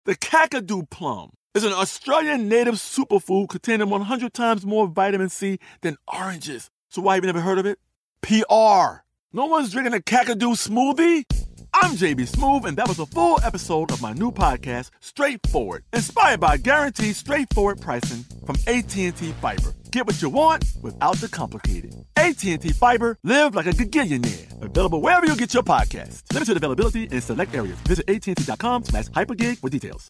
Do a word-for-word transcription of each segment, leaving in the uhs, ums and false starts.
The Kakadu plum is an Australian native superfood containing one hundred times more vitamin C than oranges. So why have you never heard of it? P R. No one's drinking a Kakadu smoothie? I'm J B Smoove, and that was a full episode of my new podcast, Straightforward, inspired by guaranteed straightforward pricing from A T and T Fiber. Get what you want without the complicated. A T and T Fiber, live like a gigillionaire. Available wherever you get your podcasts. Limited availability in select areas. Visit AT&T.com slash hypergig for details.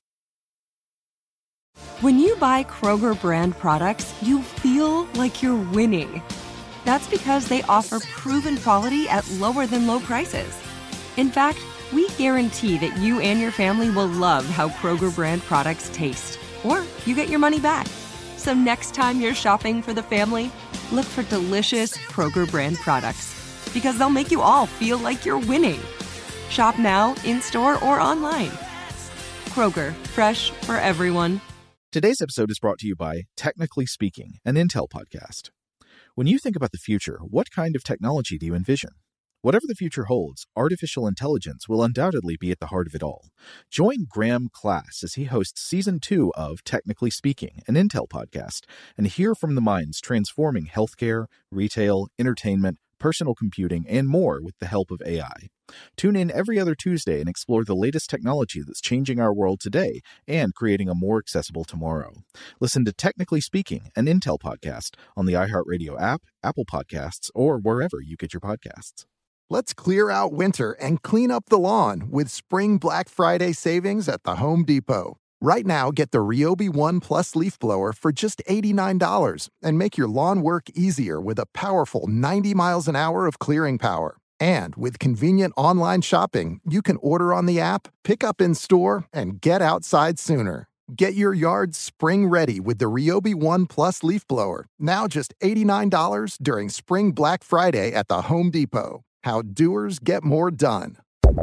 When you buy Kroger brand products, you feel like you're winning. That's because they offer proven quality at lower than low prices. In fact, we guarantee that you and your family will love how Kroger brand products taste, or you get your money back. So next time you're shopping for the family, look for delicious Kroger brand products, because they'll make you all feel like you're winning. Shop now, in-store, or online. Kroger, fresh for everyone. Today's episode is brought to you by Technically Speaking, an Intel podcast. When you think about the future, what kind of technology do you envision? Whatever the future holds, artificial intelligence will undoubtedly be at the heart of it all. Join Graham Class as he hosts Season two of Technically Speaking, an Intel podcast, and hear from the minds transforming healthcare, retail, entertainment, personal computing, and more with the help of A I. Tune in every other Tuesday and explore the latest technology that's changing our world today and creating a more accessible tomorrow. Listen to Technically Speaking, an Intel podcast on the iHeartRadio app, Apple Podcasts, or wherever you get your podcasts. Let's clear out winter and clean up the lawn with Spring Black Friday savings at the Home Depot. Right now, get the Ryobi One Plus leaf blower for just eighty-nine dollars and make your lawn work easier with a powerful ninety miles an hour of clearing power. And with convenient online shopping, you can order on the app, pick up in store, and get outside sooner. Get your yard spring ready with the Ryobi One Plus leaf blower, now just eighty-nine dollars during Spring Black Friday at the Home Depot. How doers get more done.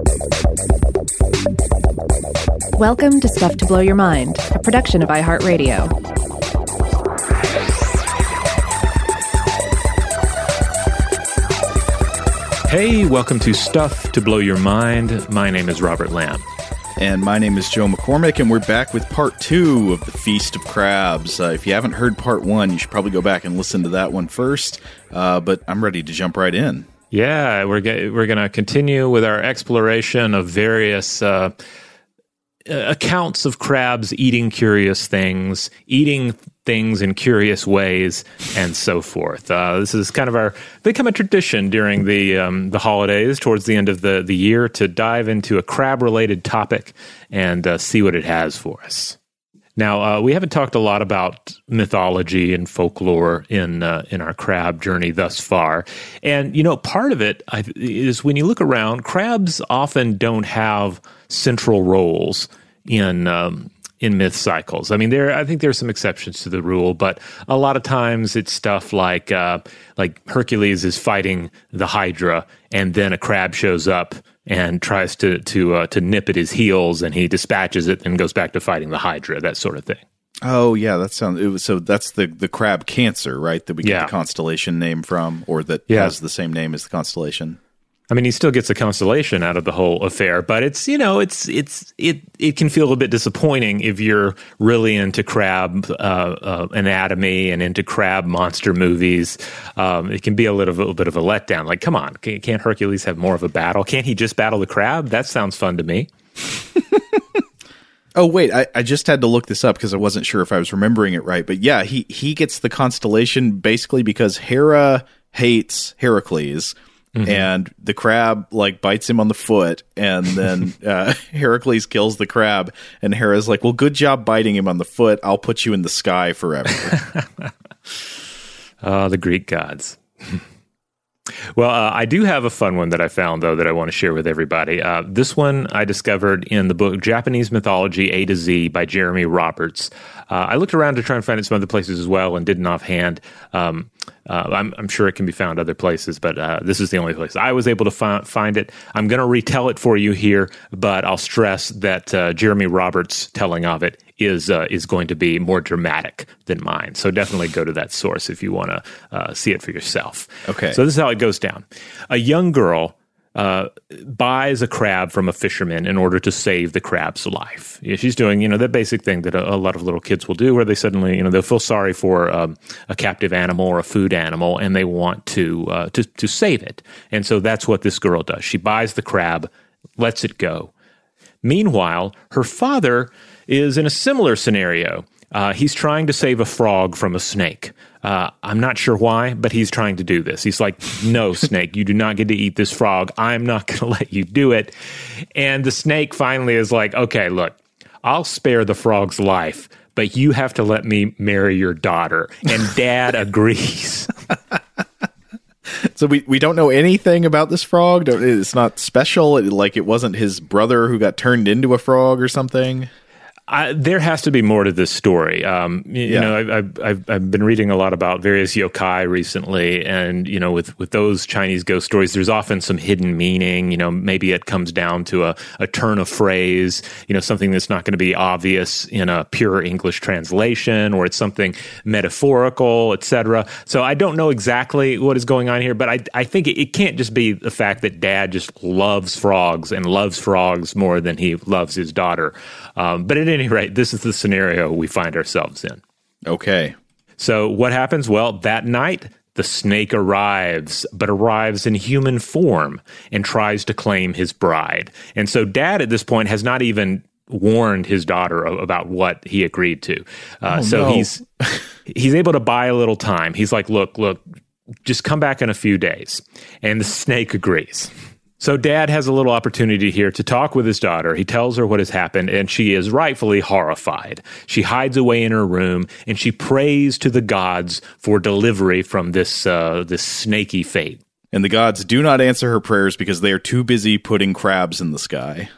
Welcome to Stuff to Blow Your Mind, a production of iHeartRadio. Hey, welcome to Stuff to Blow Your Mind. My name is Robert Lamb. And my name is Joe McCormick, and we're back with part two of the Feast of Crabs. Uh, if you haven't heard part one, you should probably go back and listen to that one first. Uh, but I'm ready to jump right in. Yeah, we're ge- we're going to continue with our exploration of various uh, accounts of crabs eating curious things, eating things in curious ways, and so forth. Uh, this is kind of our become a tradition during the um, the holidays, towards the end of the, the year, to dive into a crab-related topic and uh, see what it has for us. Now, uh, we haven't talked a lot about mythology and folklore in uh, in our crab journey thus far. And, you know, part of it I, is when you look around, crabs often don't have central roles in um, in myth cycles. I mean, there I think there's some exceptions to the rule, but a lot of times it's stuff like uh, like Hercules is fighting the Hydra, and then a crab shows up and tries to to uh, to nip at his heels, and he dispatches it and goes back to fighting the Hydra, that sort of thing. Oh, yeah, that sounds. It was, so that's the, the crab Cancer, right? That we get yeah. the constellation name from, or that yeah. has the same name as the constellation. I mean, he still gets a constellation out of the whole affair, but it's, you know, it's it's it it can feel a bit disappointing if you're really into crab uh, uh, anatomy and into crab monster movies. Um, it can be a little, little bit of a letdown. Like, come on, can't Hercules have more of a battle? Can't he just battle the crab? That sounds fun to me. Oh, wait, I, I just had to look this up because I wasn't sure if I was remembering it right. But yeah, he, he gets the constellation basically because Hera hates Heracles. Mm-hmm. And the crab like bites him on the foot, and then uh, Heracles kills the crab, and Hera's like, well, good job biting him on the foot. I'll put you in the sky forever. Oh, the Greek gods. Well, uh, I do have a fun one that I found, though, that I want to share with everybody. Uh, this one I discovered in the book Japanese Mythology A to Z by Jeremy Roberts. Uh, I looked around to try and find it some other places as well and didn't offhand. Um, uh, I'm, I'm sure it can be found other places, but uh, this is the only place I was able to fi- find it. I'm going to retell it for you here, but I'll stress that uh, Jeremy Roberts' telling of it is uh, is going to be more dramatic than mine. So definitely go to that source if you want to uh, see it for yourself. Okay. So this is how it goes down. A young girl uh, buys a crab from a fisherman in order to save the crab's life. Yeah, she's doing, you know, that basic thing that a, a lot of little kids will do, where they suddenly, you know, they'll feel sorry for um, a captive animal or a food animal, and they want to, uh, to to save it. And so that's what this girl does. She buys the crab, lets it go. Meanwhile, her father is in a similar scenario. Uh, he's trying to save a frog from a snake. Uh, I'm not sure why, but he's trying to do this. He's like, no, snake, you do not get to eat this frog. I'm not going to let you do it. And the snake finally is like, okay, look, I'll spare the frog's life, but you have to let me marry your daughter. And Dad agrees. So we, we don't know anything about this frog? It's not special? It, like it wasn't his brother who got turned into a frog or something? I, there has to be more to this story. Um, you, yeah. you know, I, I've, I've I've been reading a lot about various yokai recently, and you know, with, with those Chinese ghost stories, there's often some hidden meaning. You know, maybe it comes down to a, a turn of phrase. You know, something that's not going to be obvious in a pure English translation, or it's something metaphorical, et cetera. So I don't know exactly what is going on here, but I I think it, it can't just be the fact that Dad just loves frogs and loves frogs more than he loves his daughter. Um, but at any rate, this is the scenario we find ourselves in. Okay. So what happens? Well, that night, the snake arrives, but arrives in human form and tries to claim his bride. And so Dad at this point has not even warned his daughter about what he agreed to. Uh, oh, so no. he's he's able to buy a little time. He's like, look, look, just come back in a few days. And the snake agrees. So Dad has a little opportunity here to talk with his daughter. He tells her what has happened, and she is rightfully horrified. She hides away in her room, and she prays to the gods for delivery from this uh, this snaky fate. And the gods do not answer her prayers because they are too busy putting crabs in the sky.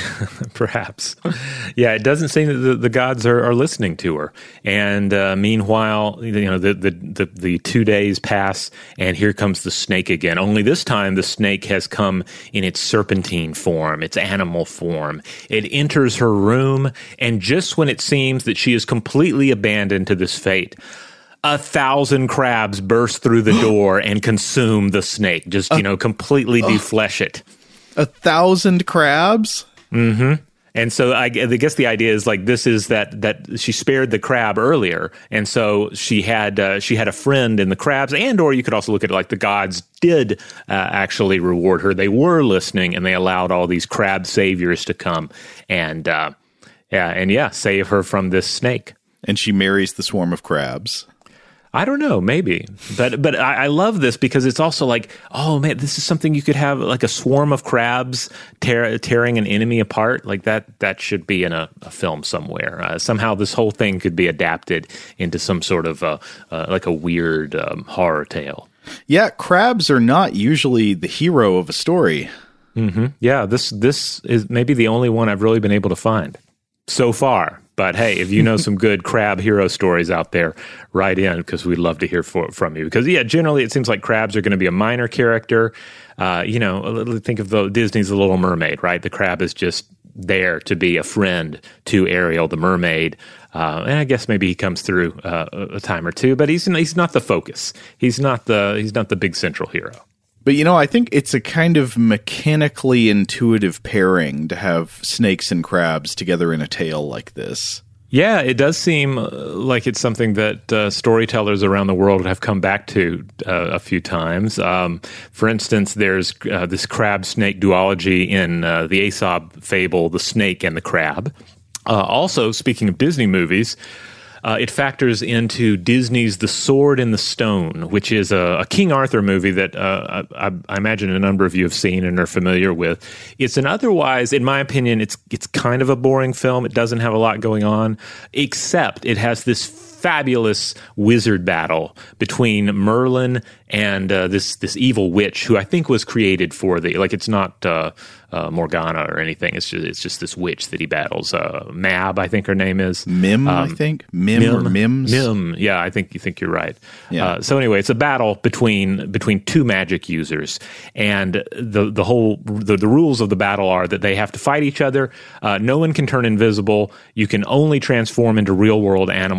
Perhaps. Yeah, it doesn't seem that the, the gods are, are listening to her. And uh, meanwhile, you know, the, the, the, the two days pass, and here comes the snake again. Only this time, the snake has come in its serpentine form, its animal form. It enters her room, and just when it seems that she is completely abandoned to this fate, a thousand crabs burst through the door and consume the snake, just, you know, completely deflesh it. A thousand crabs? Mm-hmm. And so I, I guess the idea is like this is that that she spared the crab earlier, and so she had uh, she had a friend in the crabs, and or you could also look at it like the gods did uh, actually reward her. They were listening, and they allowed all these crab saviors to come and uh, yeah, and yeah, save her from this snake. And she marries the swarm of crabs. I don't know, maybe. But but I, I love this because it's also like, oh, man, this is something you could have, like a swarm of crabs tear, tearing an enemy apart. Like that that should be in a, a film somewhere. Uh, somehow this whole thing could be adapted into some sort of, uh, uh, like a weird um, horror tale. Yeah, crabs are not usually the hero of a story. Mm-hmm. Yeah, this this is maybe the only one I've really been able to find so far. But hey, if you know some good crab hero stories out there, write in, because we'd love to hear for, from you. Because, yeah, generally it seems like crabs are going to be a minor character. Uh, you know, think of the Disney's The Little Mermaid, right? The crab is just there to be a friend to Ariel, the mermaid. Uh, and I guess maybe he comes through uh, a time or two, but he's he's not the focus. He's not the he's not the big central hero. But, you know, I think it's a kind of mechanically intuitive pairing to have snakes and crabs together in a tale like this. Yeah, it does seem like it's something that uh, storytellers around the world have come back to uh, a few times. Um, for instance, there's uh, this crab-snake duology in uh, the Aesop fable, The Snake and the Crab. Uh, also, speaking of Disney movies, Uh, it factors into Disney's The Sword in the Stone, which is a, a King Arthur movie that uh, I, I imagine a number of you have seen and are familiar with. It's an otherwise, in my opinion, it's it's kind of a boring film. It doesn't have a lot going on, except it has this fabulous wizard battle between Merlin and uh, this this evil witch who I think was created for the, like, it's not uh, uh, Morgana or anything. It's just it's just this witch that he battles. Uh, Mab, I think her name is. Mim, um, I think. Mim, Mim or Mims. Mim, yeah, I think you think you're right. Yeah. Uh, so anyway, it's a battle between between two magic users, and the the whole the, the rules of the battle are that they have to fight each other. Uh, no one can turn invisible. You can only transform into real world animals, not into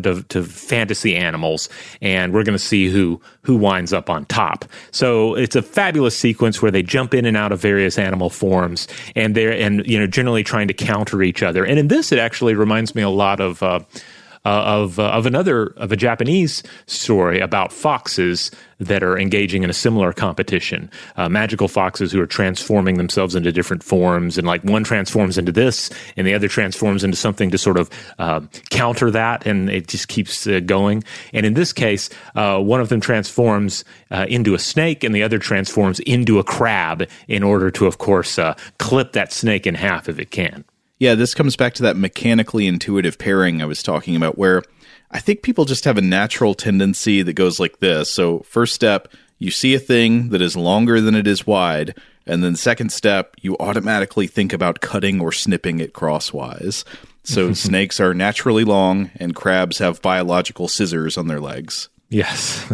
of to fantasy animals, and we're going to see who who winds up on top. So it's a fabulous sequence where they jump in and out of various animal forms, and they're and you know generally trying to counter each other. And in this, it actually reminds me a lot of. Uh, Uh, of uh, of another of a Japanese story about foxes that are engaging in a similar competition. Uh, magical foxes who are transforming themselves into different forms, and like one transforms into this, and the other transforms into something to sort of uh, counter that, and it just keeps uh, going. And in this case, uh, one of them transforms uh, into a snake, and the other transforms into a crab in order to, of course, uh, clip that snake in half if it can. Yeah, this comes back to that mechanically intuitive pairing I was talking about, where I think people just have a natural tendency that goes like this. So first step, you see a thing that is longer than it is wide, and then second step, you automatically think about cutting or snipping it crosswise. So snakes are naturally long, and crabs have biological scissors on their legs. Yes.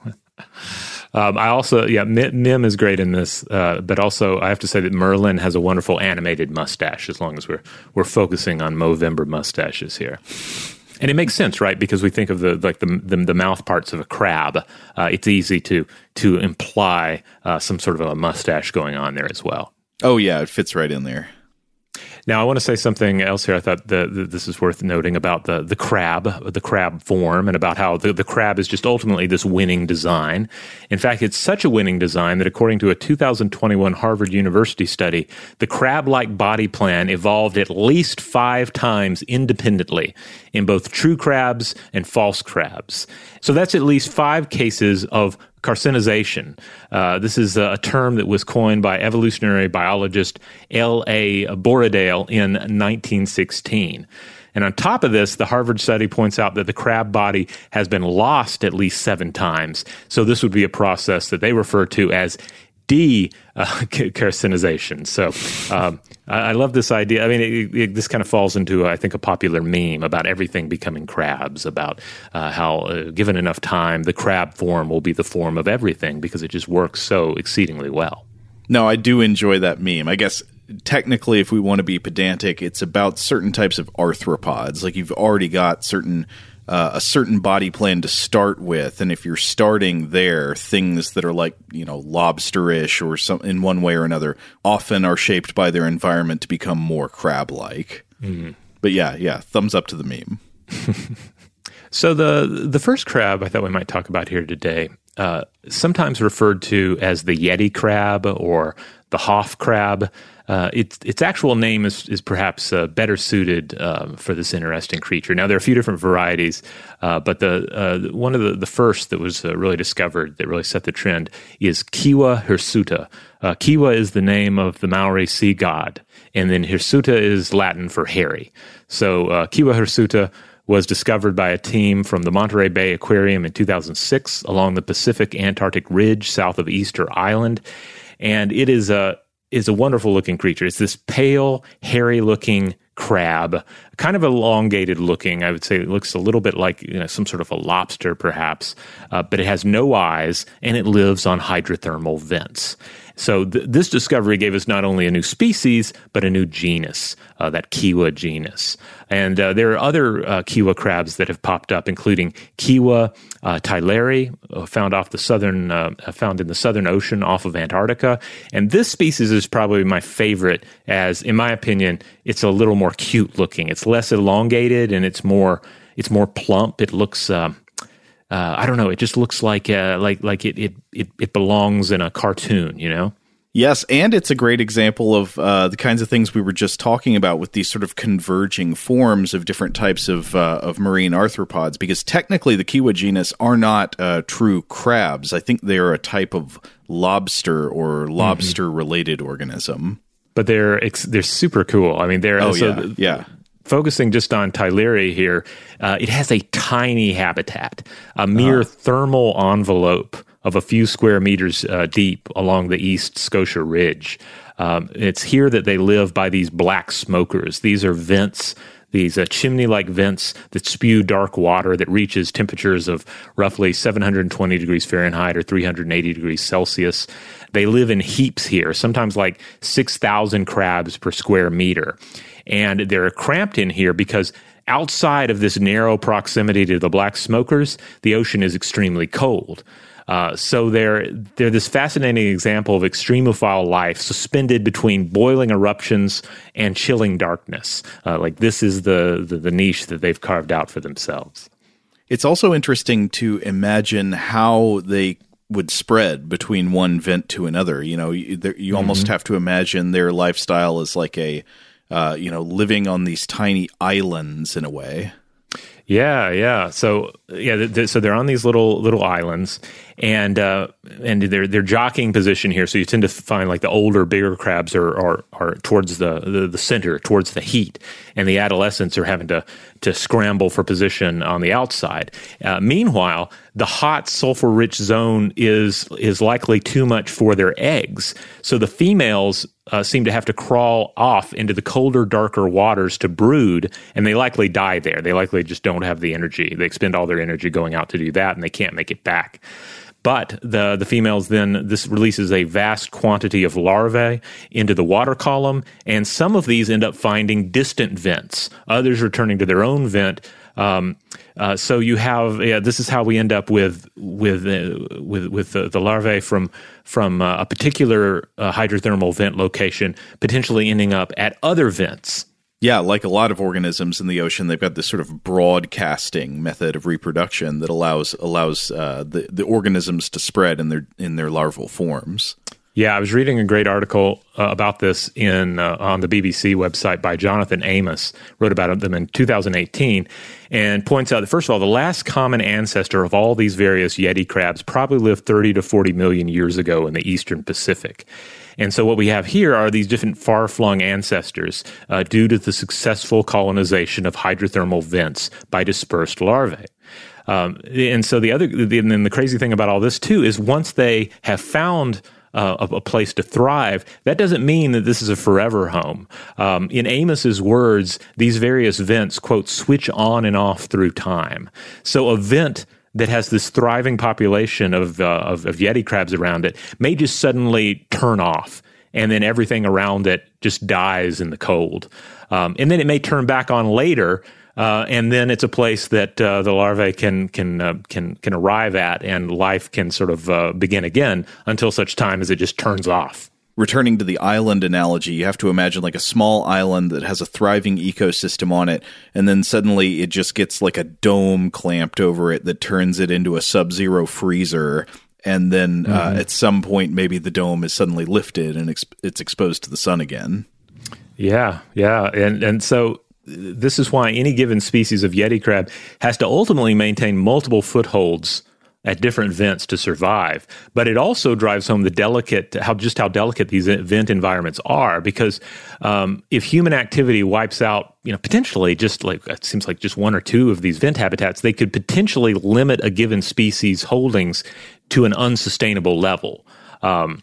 Um, I also, yeah, Mim is great in this, uh, but also I have to say that Merlin has a wonderful animated mustache. As long as we're we're focusing on Movember mustaches here, and it makes sense, right? Because we think of the like the the, the mouth parts of a crab. Uh, it's easy to to imply uh, some sort of a mustache going on there as well. Oh yeah, it fits right in there. Now, I want to say something else here. I thought the, the, this is worth noting about the the crab, the crab form, and about how the, the crab is just ultimately this winning design. In fact, it's such a winning design that according to a two thousand twenty-one Harvard University study, the crab-like body plan evolved at least five times independently in both true crabs and false crabs. So that's at least five cases of carcinization. Uh, this is a term that was coined by evolutionary biologist L A Borradaile in nineteen sixteen. And on top of this, the Harvard study points out that the crab body has been lost at least seven times. So this would be a process that they refer to as de-carcinization. So um, I, I love this idea. I mean, it, it, this kind of falls into, I think, a popular meme about everything becoming crabs, about uh, how, uh, given enough time, the crab form will be the form of everything because it just works so exceedingly well. No, I do enjoy that meme. I guess technically, if we want to be pedantic, it's about certain types of arthropods. Like you've already got certain uh, a certain body plan to start with, and if you're starting there, things that are like, you know, lobsterish or some in one way or another often are shaped by their environment to become more crab-like. Mm-hmm. But yeah, yeah, thumbs up to the meme. So the the first crab I thought we might talk about here today, uh, sometimes referred to as the Yeti crab or the Hoff crab. Uh, its its actual name is is perhaps uh, better suited um, for this interesting creature. Now there are a few different varieties, uh, but the uh, one of the, the first that was uh, really discovered that really set the trend is Kiwa hirsuta. Uh, Kiwa is the name of the Maori sea god, and then hirsuta is Latin for hairy. So uh, Kiwa hirsuta was discovered by a team from the Monterey Bay Aquarium in two thousand six along the Pacific Antarctic Ridge south of Easter Island, and it is a is a wonderful-looking creature. It's this pale, hairy-looking crab, kind of elongated-looking. I would say it looks a little bit like, you know, some sort of a lobster, perhaps, uh, but it has no eyes, and it lives on hydrothermal vents. So th- this discovery gave us not only a new species, but a new genus, uh, that Kiwa genus. And uh, there are other uh, Kiwa crabs that have popped up, including Kiwa uh, tyleri, uh, found off the southern, uh, found in the Southern Ocean off of Antarctica. And this species is probably my favorite, as in my opinion, it's a little more cute looking. It's less elongated and it's more, it's more plump. It looks. Uh, Uh, I don't know. It just looks like uh, like like it, it it it belongs in a cartoon, you know? Yes, and it's a great example of uh, the kinds of things we were just talking about with these sort of converging forms of different types of uh, of marine arthropods. Because technically, the Kiwa genus are not uh, true crabs. I think they are a type of lobster or lobster-related mm-hmm. organism. But they're they're super cool. I mean, they're oh also, yeah yeah. Focusing just on Tyleri here, uh, it has a tiny habitat, a mere uh. thermal envelope of a few square meters uh, deep along the East Scotia Ridge. Um, it's here that they live by these black smokers. These are vents these uh, chimney-like vents that spew dark water that reaches temperatures of roughly seven hundred twenty degrees Fahrenheit or three hundred eighty degrees Celsius. They live in heaps here, sometimes like six thousand crabs per square meter. And they're cramped in here because outside of this narrow proximity to the black smokers, the ocean is extremely cold. Uh, so they're they're this fascinating example of extremophile life suspended between boiling eruptions and chilling darkness. Uh, like this is the, the the niche that they've carved out for themselves. It's also interesting to imagine how they would spread between one vent to another. You know, you, there, you mm-hmm. almost have to imagine their lifestyle as like a, uh, you know, living on these tiny islands in a way. Yeah, yeah. So yeah, th- th- so they're on these little little islands, and uh, and they're they're jockeying position here. So you tend to find like the older, bigger crabs are are, are towards the, the the center, towards the heat, and the adolescents are having to to scramble for position on the outside. Uh, meanwhile, the hot, sulfur-rich zone is is likely too much for their eggs. So the females uh, seem to have to crawl off into the colder, darker waters to brood, and they likely die there. They likely just don't have the energy. They expend all their energy going out to do that, and they can't make it back. But the the females then, this releases a vast quantity of larvae into the water column, and some of these end up finding distant vents. Others returning to their own vent. Um, uh, so you have yeah, this is how we end up with with uh, with with the, the larvae from from uh, a particular uh, hydrothermal vent location potentially ending up at other vents. Yeah, like a lot of organisms in the ocean, they've got this sort of broadcasting method of reproduction that allows allows uh, the the organisms to spread in their in their larval forms. Yeah, I was reading a great article uh, about this in uh, on the B B C website by Jonathan Amos, wrote about them in two thousand eighteen, and points out that, first of all, the last common ancestor of all these various Yeti crabs probably lived thirty to forty million years ago in the eastern Pacific. And so what we have here are these different far-flung ancestors uh, due to the successful colonization of hydrothermal vents by dispersed larvae. Um, and so the other, and then the crazy thing about all this too is once they have found uh, a, a place to thrive, that doesn't mean that this is a forever home. Um, in Amos's words, these various vents, quote, switch on and off through time. So a vent that has this thriving population of, uh, of of Yeti crabs around it may just suddenly turn off, and then everything around it just dies in the cold. Um, and then it may turn back on later, uh, and then it's a place that uh, the larvae can can uh, can can arrive at, and life can sort of uh, begin again until such time as it just turns off. Returning to the island analogy, you have to imagine like a small island that has a thriving ecosystem on it, and then suddenly it just gets like a dome clamped over it that turns it into a sub-zero freezer, and then mm-hmm. uh, at some point maybe the dome is suddenly lifted and ex- it's exposed to the sun again. Yeah, yeah, and and so this is why any given species of Yeti crab has to ultimately maintain multiple footholds at different vents to survive. But it also drives home the delicate, how just how delicate these vent environments are, because um, if human activity wipes out, you know, potentially just like, it seems like just one or two of these vent habitats, they could potentially limit a given species' holdings to an unsustainable level. Um,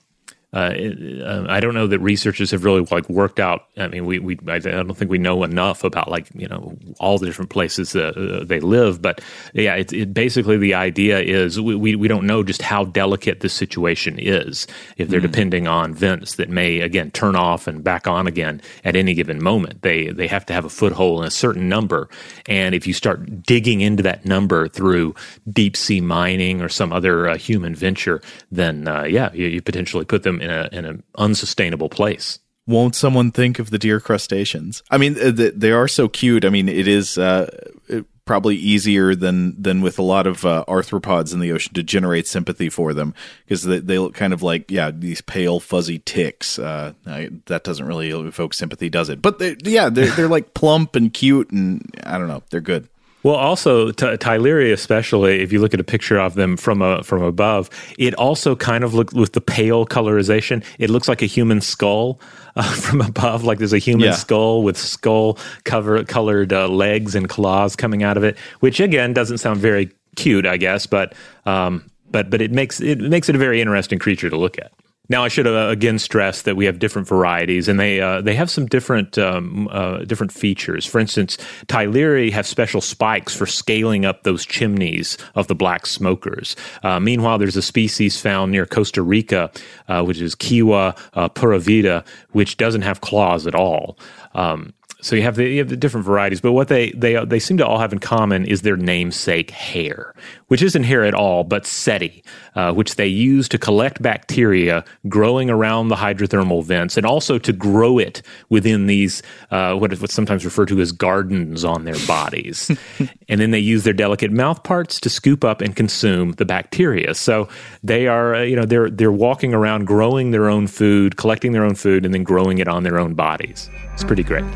Uh, I don't know that researchers have really like worked out. I mean, we, we I don't think we know enough about like, you know, all the different places uh, they live. But yeah, it, it basically the idea is we, we we don't know just how delicate this situation is if they're mm. depending on vents that may again turn off and back on again at any given moment. They they have to have a foothold in a certain number, and if you start digging into that number through deep sea mining or some other uh, human venture, then uh, yeah, you, you potentially put them in a in an unsustainable place. Won't someone think of the deer crustaceans? I mean, they are so cute. I mean, it is uh, probably easier than than with a lot of uh, arthropods in the ocean to generate sympathy for them, because they, they look kind of like, yeah, these pale, fuzzy ticks. Uh, I, that doesn't really evoke sympathy, does it? But they, yeah, they're, they're like plump and cute, and I don't know, they're good. Well, also, T- Tyleria especially, if you look at a picture of them from a, from above, it also kind of looks, with the pale colorization, it looks like a human skull uh, from above, like there's a human yeah. skull with skull cover, colored uh, legs and claws coming out of it, which, again, doesn't sound very cute, I guess, but um, but but it makes it makes it a very interesting creature to look at. Now, I should uh, again stress that we have different varieties, and they uh, they have some different um, uh, different features. For instance, Tyleri have special spikes for scaling up those chimneys of the black smokers. Uh, meanwhile, there's a species found near Costa Rica, uh, which is Kiwa uh, pura vida, which doesn't have claws at all. Um, So you have the you have the different varieties, but what they they they seem to all have in common is their namesake hair, which isn't hair at all, but setae, uh, which they use to collect bacteria growing around the hydrothermal vents, and also to grow it within these uh, what is what's sometimes referred to as gardens on their bodies, and then they use their delicate mouth parts to scoop up and consume the bacteria. So they are uh, you know they're they're walking around growing their own food, collecting their own food, and then growing it on their own bodies. It's pretty great.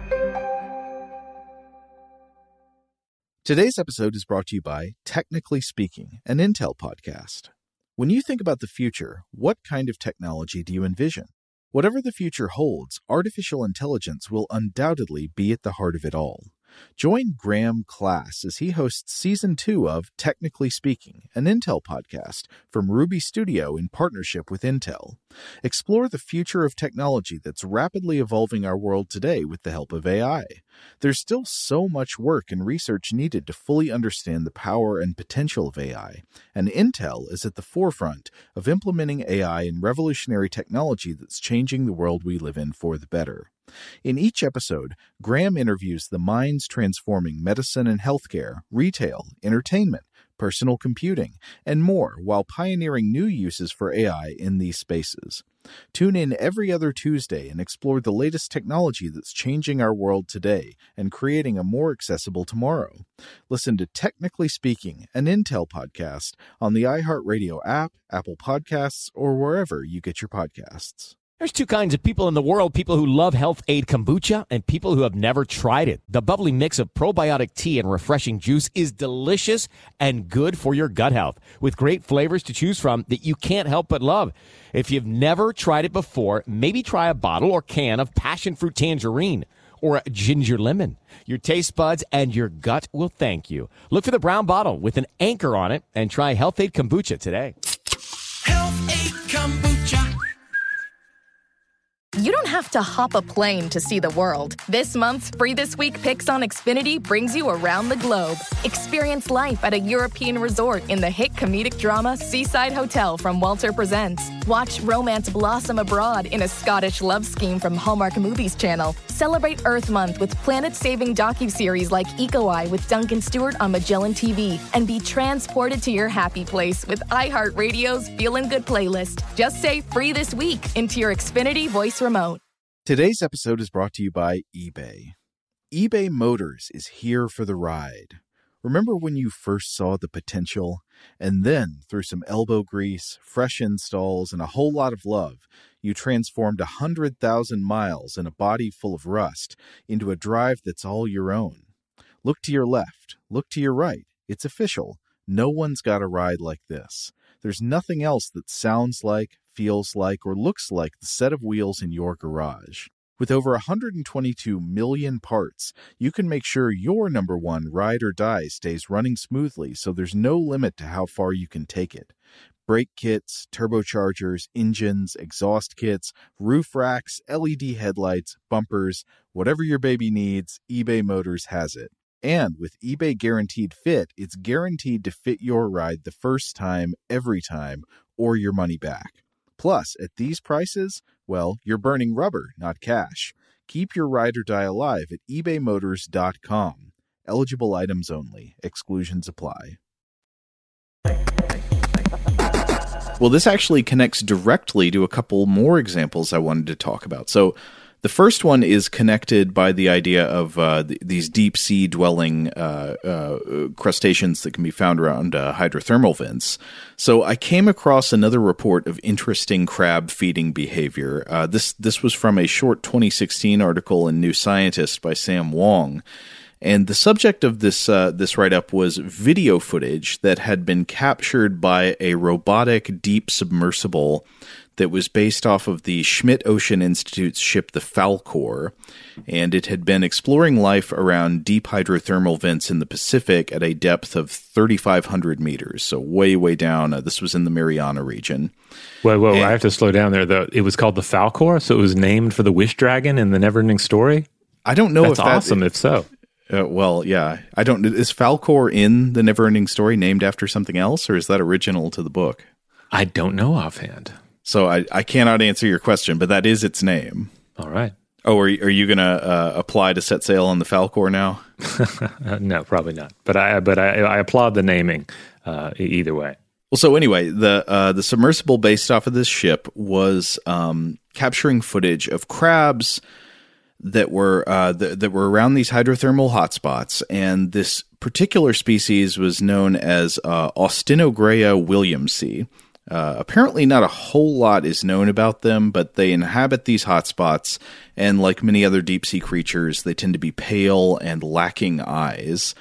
Today's episode is brought to you by Technically Speaking, an Intel podcast. When you think about the future, what kind of technology do you envision? Whatever the future holds, artificial intelligence will undoubtedly be at the heart of it all. Join Graham Class as he hosts Season two of Technically Speaking, an Intel podcast from Ruby Studio in partnership with Intel. Explore the future of technology that's rapidly evolving our world today with the help of A I. There's still so much work and research needed to fully understand the power and potential of A I, and Intel is at the forefront of implementing A I in revolutionary technology that's changing the world we live in for the better. In each episode, Graham interviews the minds transforming medicine and healthcare, retail, entertainment, personal computing, and more while pioneering new uses for A I in these spaces. Tune in every other Tuesday and explore the latest technology that's changing our world today and creating a more accessible tomorrow. Listen to Technically Speaking, an Intel podcast on the iHeartRadio app, Apple Podcasts, or wherever you get your podcasts. There's two kinds of people in the world, people who love Health Aid Kombucha and people who have never tried it. The bubbly mix of probiotic tea and refreshing juice is delicious and good for your gut health, with great flavors to choose from that you can't help but love. If you've never tried it before, maybe try a bottle or can of passion fruit tangerine or a ginger lemon. Your taste buds and your gut will thank you. Look for the brown bottle with an anchor on it and try Health Aid Kombucha today. Health Aid Kombucha. You don't have to hop a plane to see the world. This month's Free This Week Picks on Xfinity brings you around the globe. Experience life at a European resort in the hit comedic drama Seaside Hotel from Walter Presents. Watch romance blossom abroad in a Scottish love scheme from Hallmark Movies Channel. Celebrate Earth Month with planet-saving docuseries like Eco Eye with Duncan Stewart on Magellan T V. And be transported to your happy place with iHeartRadio's Feelin' Good playlist. Just say Free This Week into your Xfinity voice remote. Today's episode is brought to you by eBay. eBay Motors is here for the ride. Remember when you first saw the potential? And then, through some elbow grease, fresh installs, and a whole lot of love, you transformed one hundred thousand miles and a body full of rust into a drive that's all your own. Look to your left. Look to your right. It's official. No one's got a ride like this. There's nothing else that sounds like, feels like, or looks like the set of wheels in your garage. With over one hundred twenty-two million parts, you can make sure your number one ride or die stays running smoothly, so there's no limit to how far you can take it. Brake kits, turbochargers, engines, exhaust kits, roof racks, L E D headlights, bumpers, whatever your baby needs, eBay Motors has it. And with eBay Guaranteed Fit, it's guaranteed to fit your ride the first time, every time, or your money back. Plus, at these prices, well, you're burning rubber, not cash. Keep your ride or die alive at ebay motors dot com. Eligible items only. Exclusions apply. Well, this actually connects directly to a couple more examples I wanted to talk about. So the first one is connected by the idea of uh, th- these deep-sea dwelling uh, uh, crustaceans that can be found around uh, hydrothermal vents. So I came across another report of interesting crab feeding behavior. Uh, this this was from a short twenty sixteen article in New Scientist by Sam Wong. And the subject of this uh, this write-up was video footage that had been captured by a robotic deep submersible that was based off of the Schmidt Ocean Institute's ship, the Falkor, and it had been exploring life around deep hydrothermal vents in the Pacific at a depth of thirty-five hundred meters, so way, way down. Uh, this was in the Mariana region. Whoa, whoa, and, I have to slow down there, though. It was called the Falkor, so it was named for the Wish Dragon in the Neverending Story? I don't know That's if that's awesome, if so. Uh, well, yeah. I don't. Is Falkor in the Neverending Story named after something else, or is that original to the book? I don't know offhand. So I, I cannot answer your question, but that is its name. All right. Oh, are, are you going to uh, apply to set sail on the Falkor now? uh, no, probably not. But I but I, I applaud the naming uh, either way. Well, so anyway, the uh, the submersible based off of this ship was um, capturing footage of crabs that were uh, th- that were around these hydrothermal hotspots, and this particular species was known as uh, Austinogrea williamsi. Uh, apparently not a whole lot is known about them, but they inhabit these hotspots, and like many other deep-sea creatures, they tend to be pale and lacking eyes.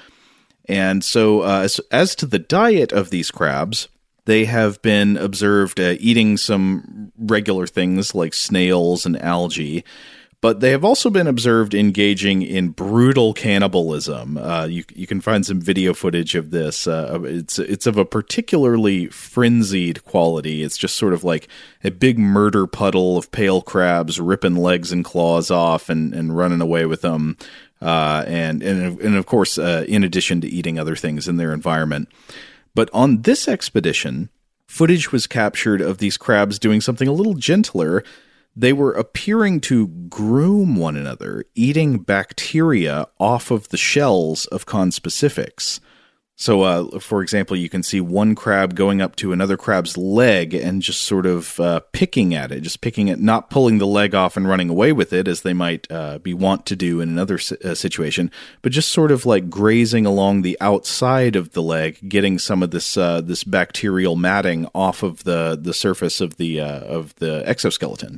And so uh, as, as to the diet of these crabs, they have been observed uh, eating some regular things like snails and algae, but they have also been observed engaging in brutal cannibalism. Uh, you you can find some video footage of this. Uh, it's it's of a particularly frenzied quality. It's just sort of like a big murder puddle of pale crabs ripping legs and claws off and, and running away with them. Uh, and, and, and of course, uh, in addition to eating other things in their environment. But on this expedition, footage was captured of these crabs doing something a little gentler. They were appearing to groom one another, eating bacteria off of the shells of conspecifics. So, uh, for example, you can see one crab going up to another crab's leg and just sort of uh, picking at it, just picking it, not pulling the leg off and running away with it, as they might uh, be wont to do in another uh, situation, but just sort of like grazing along the outside of the leg, getting some of this uh, this bacterial matting off of the the surface of the uh, of the exoskeleton.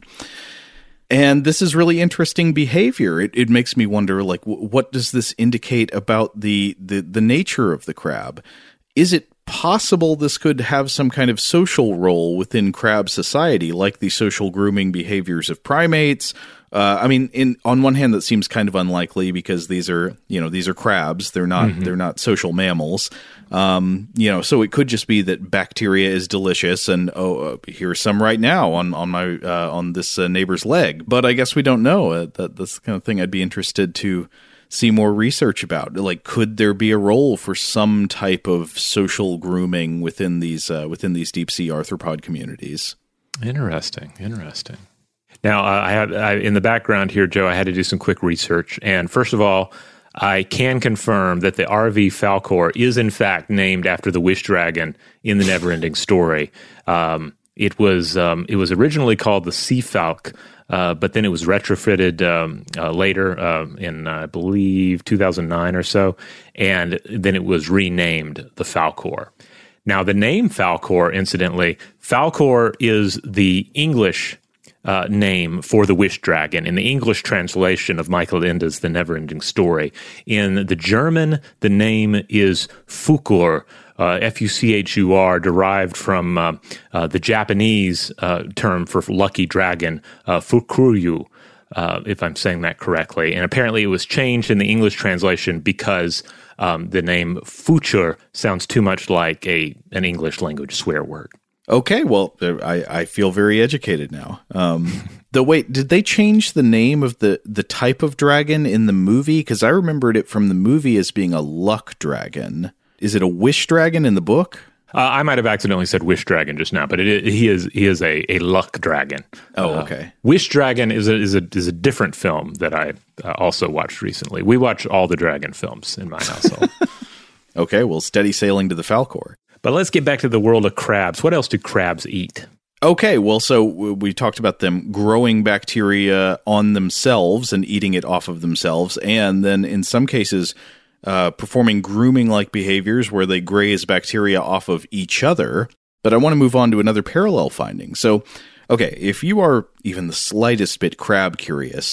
And this is really interesting behavior. It, it makes me wonder, like, w- what does this indicate about the, the, the nature of the crab? Is it possible this could have some kind of social role within crab society, like the social grooming behaviors of primates? Uh, I mean, in on one hand, that seems kind of unlikely because these are, you know, these are crabs. They're not, mm-hmm. they're not social mammals. Um, you know, so it could just be that bacteria is delicious, and oh, uh, here's some right now on on my uh, on this uh, neighbor's leg. But I guess we don't know. Uh, that that's the kind of thing I'd be interested to see more research about. Like, could there be a role for some type of social grooming within these uh, within these deep sea arthropod communities? Interesting. Interesting. Now, uh, I have I, in the background here, Joe, I had to do some quick research. And first of all, I can confirm that the R V Falkor is, in fact, named after the Wish Dragon in the Neverending Story. Um, it was um, it was originally called the Sea Falk, uh, but then it was retrofitted um, uh, later uh, in, uh, I believe, two thousand nine or so, and then it was renamed the Falkor. Now, the name Falkor, incidentally, Falkor is the English Uh, name for the Wish Dragon in the English translation of Michael Ende's The Neverending Story. In the German, the name is Fukur, uh, F U C H U R, derived from uh, uh, the Japanese uh, term for lucky dragon, uh, Fukuryu, uh, if I'm saying that correctly. And apparently it was changed in the English translation because um, the name Futur sounds too much like a an English language swear word. Okay, well, I, I feel very educated now. Um, the wait, did they change the name of the, the type of dragon in the movie? Because I remembered it from the movie as being a luck dragon. Is it a wish dragon in the book? Uh, I might have accidentally said wish dragon just now, but it, it, he is he is a, a luck dragon. Oh, okay. Uh, Wish Dragon is a is a is a different film that I uh, also watched recently. We watch all the dragon films in my household. Okay, well, steady sailing to the Falkor. But let's get back to the world of crabs. What else do crabs eat? Okay, well, so we talked about them growing bacteria on themselves and eating it off of themselves, and then in some cases uh, performing grooming-like behaviors where they graze bacteria off of each other. But I want to move on to another parallel finding. So, okay, if you are even the slightest bit crab curious,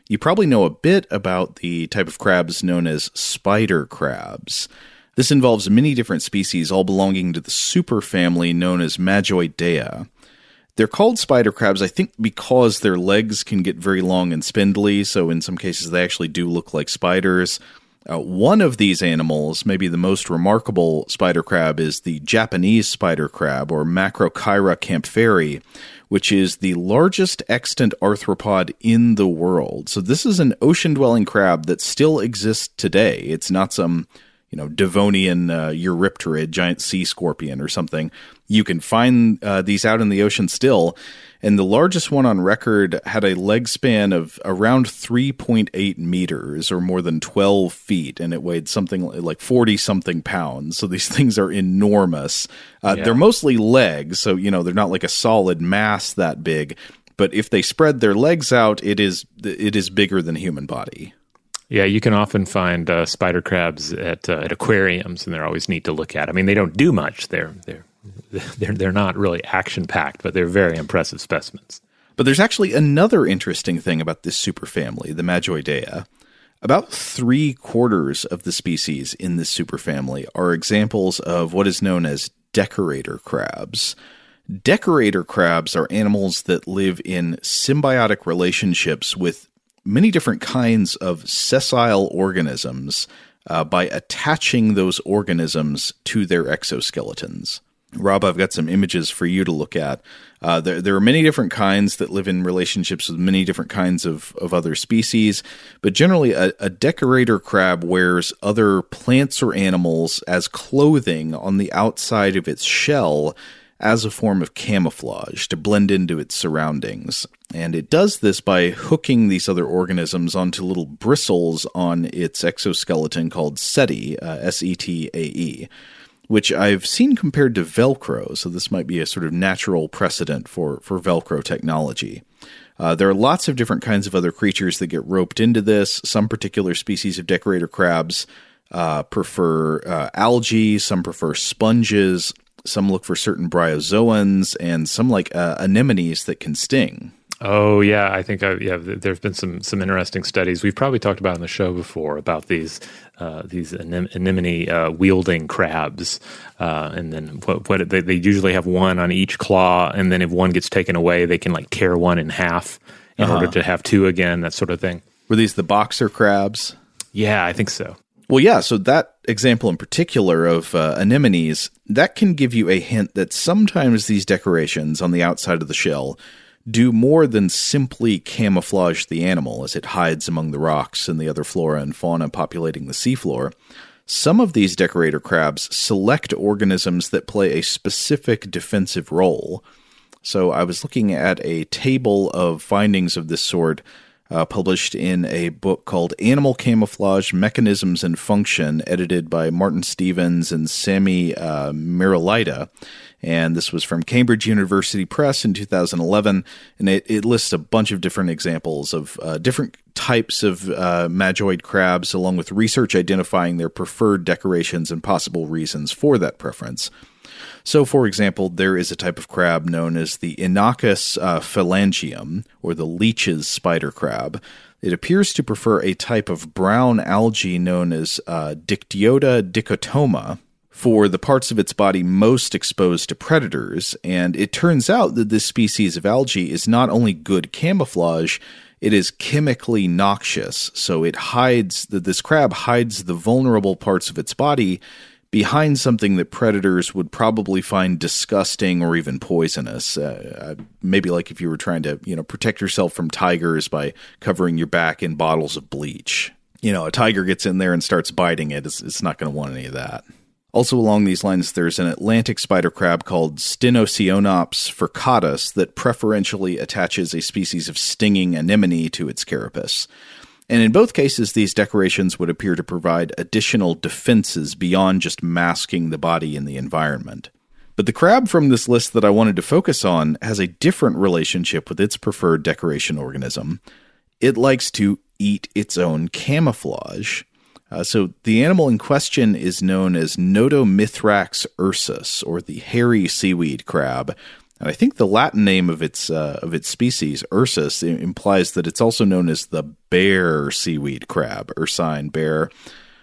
you probably know a bit about the type of crabs known as spider crabs. This involves many different species, all belonging to the superfamily known as Majoidea. They're called spider crabs, I think, because their legs can get very long and spindly, so in some cases they actually do look like spiders. Uh, one of these animals, maybe the most remarkable spider crab, is the Japanese spider crab, or Macrocheira campferi, which is the largest extant arthropod in the world. So this is an ocean-dwelling crab that still exists today. It's not some, you know, Devonian uh, Eurypterid, giant sea scorpion or something. You can find uh, these out in the ocean still, and the largest one on record had a leg span of around three point eight meters, or more than twelve feet, and it weighed something like forty-something pounds. So these things are enormous. Uh, yeah. They're mostly legs, so, you know, they're not like a solid mass that big, but if they spread their legs out, it is it is bigger than a human body. Yeah, you can often find uh, spider crabs at uh, at aquariums, and they're always neat to look at. I mean, they don't do much. They're they're they're they're not really action packed, but they're very impressive specimens. But there's actually another interesting thing about this superfamily, the Majoidea. About three quarters of the species in this superfamily are examples of what is known as decorator crabs. Decorator crabs are animals that live in symbiotic relationships with many different kinds of sessile organisms uh, by attaching those organisms to their exoskeletons. Rob, I've got some images for you to look at. Uh, there, there are many different kinds that live in relationships with many different kinds of, of other species, but generally a, a decorator crab wears other plants or animals as clothing on the outside of its shell as a form of camouflage to blend into its surroundings. And it does this by hooking these other organisms onto little bristles on its exoskeleton called setae, uh, S E T A E, which I've seen compared to Velcro, so this might be a sort of natural precedent for, for Velcro technology. Uh, there are lots of different kinds of other creatures that get roped into this. Some particular species of decorator crabs uh, prefer uh, algae, some prefer sponges, some look for certain bryozoans, and some like uh, anemones that can sting. Oh yeah, I think I, yeah. There's been some some interesting studies we've probably talked about on the show before about these uh, these anem- anemone uh, wielding crabs, uh, and then what, what they, they usually have one on each claw, and then if one gets taken away, they can like tear one in half in uh-huh. order to have two again, that sort of thing. Were these the boxer crabs? Yeah, I think so. Well, yeah, so that example in particular of uh, anemones, that can give you a hint that sometimes these decorations on the outside of the shell do more than simply camouflage the animal as it hides among the rocks and the other flora and fauna populating the seafloor. Some of these decorator crabs select organisms that play a specific defensive role. So I was looking at a table of findings of this sort Uh, published in a book called Animal Camouflage, Mechanisms and Function, edited by Martin Stevens and Sami uh, Mirilita. And this was from Cambridge University Press in two thousand eleven. And it, it lists a bunch of different examples of uh, different types of uh, Majoid crabs, along with research identifying their preferred decorations and possible reasons for that preference. So, for example, there is a type of crab known as the Inachus uh, phalangium, or the leech's spider crab. It appears to prefer a type of brown algae known as uh, Dictyota dichotoma for the parts of its body most exposed to predators, and it turns out that this species of algae is not only good camouflage, it is chemically noxious, so it hides, that this crab hides the vulnerable parts of its body behind something that predators would probably find disgusting or even poisonous. Uh, maybe like if you were trying to, you know, protect yourself from tigers by covering your back in bottles of bleach. You know, a tiger gets in there and starts biting it. It's, it's not going to want any of that. Also along these lines, there's an Atlantic spider crab called Stenocionops furcatus that preferentially attaches a species of stinging anemone to its carapace. And in both cases, these decorations would appear to provide additional defenses beyond just masking the body in the environment. But the crab from this list that I wanted to focus on has a different relationship with its preferred decoration organism. It likes to eat its own camouflage. Uh, so the animal in question is known as Nodomithrax ursus, or the hairy seaweed crab. And I think the Latin name of its uh, of its species, Ursus, implies that it's also known as the bear seaweed crab, ursine bear.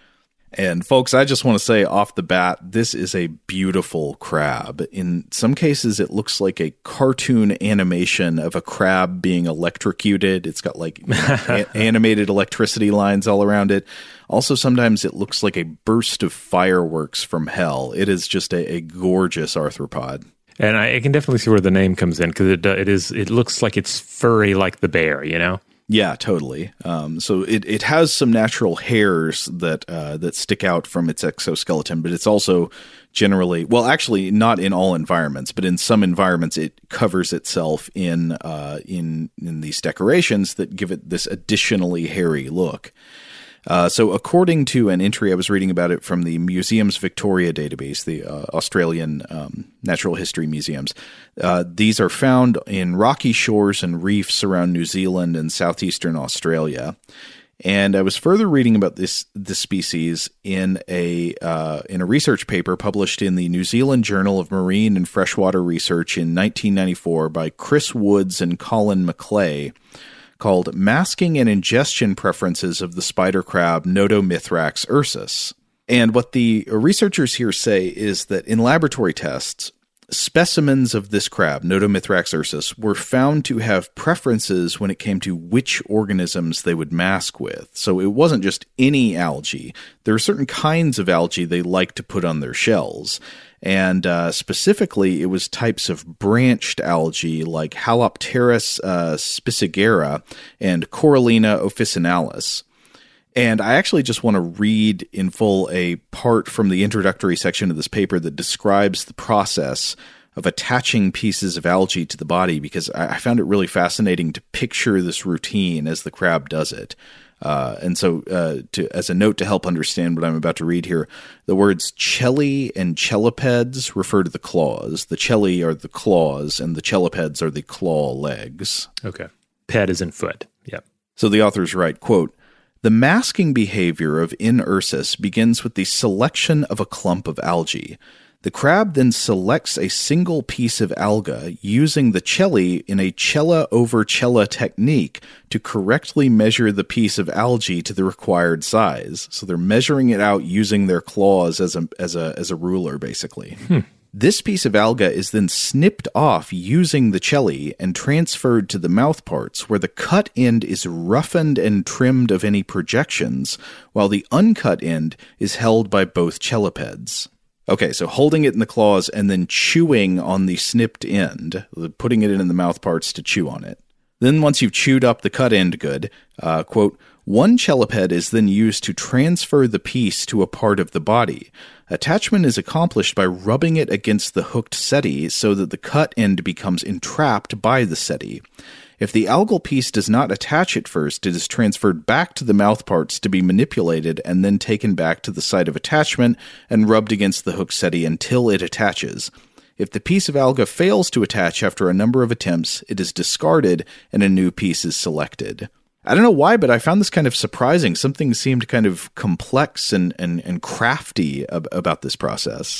And folks, I just want to say off the bat, this is a beautiful crab. In some cases, it looks like a cartoon animation of a crab being electrocuted. It's got like a- animated electricity lines all around it. Also, sometimes it looks like a burst of fireworks from hell. It is just a, a gorgeous arthropod. And I, I can definitely see where the name comes in, because it, uh, it is it looks like it's furry like the bear, you know? Yeah, totally. Um, so it, it has some natural hairs that uh, that stick out from its exoskeleton, but it's also generally, well, actually not in all environments, but in some environments it covers itself in uh, in in these decorations that give it this additionally hairy look. Uh, so according to an entry I was reading about it from the Museums Victoria database, the uh, Australian um, Natural History Museums, uh, these are found in rocky shores and reefs around New Zealand and southeastern Australia. And I was further reading about this this species in a uh, in a research paper published in the New Zealand Journal of Marine and Freshwater Research in nineteen ninety-four by Chris Woods and Colin McClay, called Masking and Ingestion Preferences of the Spider Crab Nodomithrax ursus. And what the researchers here say is that in laboratory tests, specimens of this crab, Nodomithrax ursus, were found to have preferences when it came to which organisms they would mask with. So it wasn't just any algae. There are certain kinds of algae they like to put on their shells. And uh, specifically, it was types of branched algae like Halopteris uh, spicigera and Corallina officinalis. And I actually just want to read in full a part from the introductory section of this paper that describes the process of attaching pieces of algae to the body, because I found it really fascinating to picture this routine as the crab does it. Uh, and so uh, to, as a note to help understand what I'm about to read here, the words cheli and chelipeds refer to the claws. The cheli are the claws, and the chelipeds are the claw legs. Okay. Ped is in foot. Yep. So the authors write, quote, "The masking behavior of N. ursus begins with the selection of a clump of algae. The crab then selects a single piece of alga using the cheli in a chela over chela technique to correctly measure the piece of algae to the required size." So they're measuring it out using their claws as a as a as a ruler, basically. Hmm. This piece of alga is then snipped off using the cheli and transferred to the mouth parts, where the cut end is roughened and trimmed of any projections, while the uncut end is held by both chelipeds. Okay, so holding it in the claws and then chewing on the snipped end, putting it in the mouth parts to chew on it. Then once you've chewed up the cut end good, uh, quote, "One cheliped is then used to transfer the piece to a part of the body. Attachment is accomplished by rubbing it against the hooked setae so that the cut end becomes entrapped by the setae. If the algal piece does not attach at first, it is transferred back to the mouth parts to be manipulated and then taken back to the site of attachment and rubbed against the hook setae until it attaches. If the piece of alga fails to attach after a number of attempts, it is discarded and a new piece is selected." I don't know why, but I found this kind of surprising. Something seemed kind of complex and, and, and crafty ab- about this process.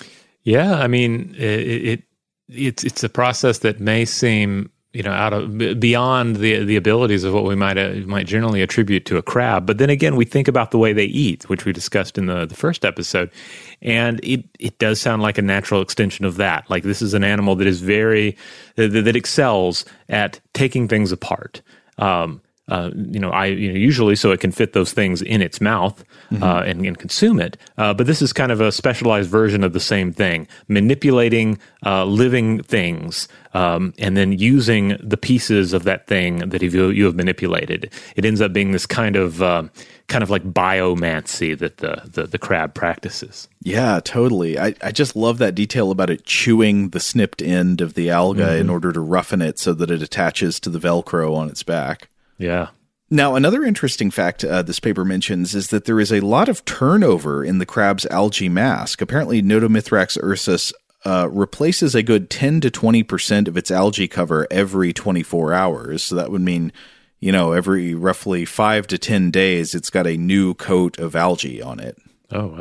Yeah, I mean, it, it it's it's a process that may seem, you know, out of beyond the the abilities of what we might uh, might generally attribute to a crab. But then again, we think about the way they eat, which we discussed in the, the first episode, and it it does sound like a natural extension of that. Like, this is an animal that is very that, that excels at taking things apart. Um, Uh, you know, I you know, usually so it can fit those things in its mouth uh, mm-hmm. and, and consume it. Uh, but this is kind of a specialized version of the same thing, manipulating uh, living things um, and then using the pieces of that thing that you, you have manipulated. It ends up being this kind of uh, kind of like biomancy that the, the, the crab practices. Yeah, totally. I, I just love that detail about it chewing the snipped end of the alga mm-hmm. in order to roughen it so that it attaches to the Velcro on its back. Yeah. Now, another interesting fact uh, this paper mentions is that there is a lot of turnover in the crab's algae mask. Apparently, Nodomithrax ursus uh, replaces a good ten to twenty percent of its algae cover every twenty-four hours. So that would mean, you know, every roughly five to ten days, it's got a new coat of algae on it. Oh, wow.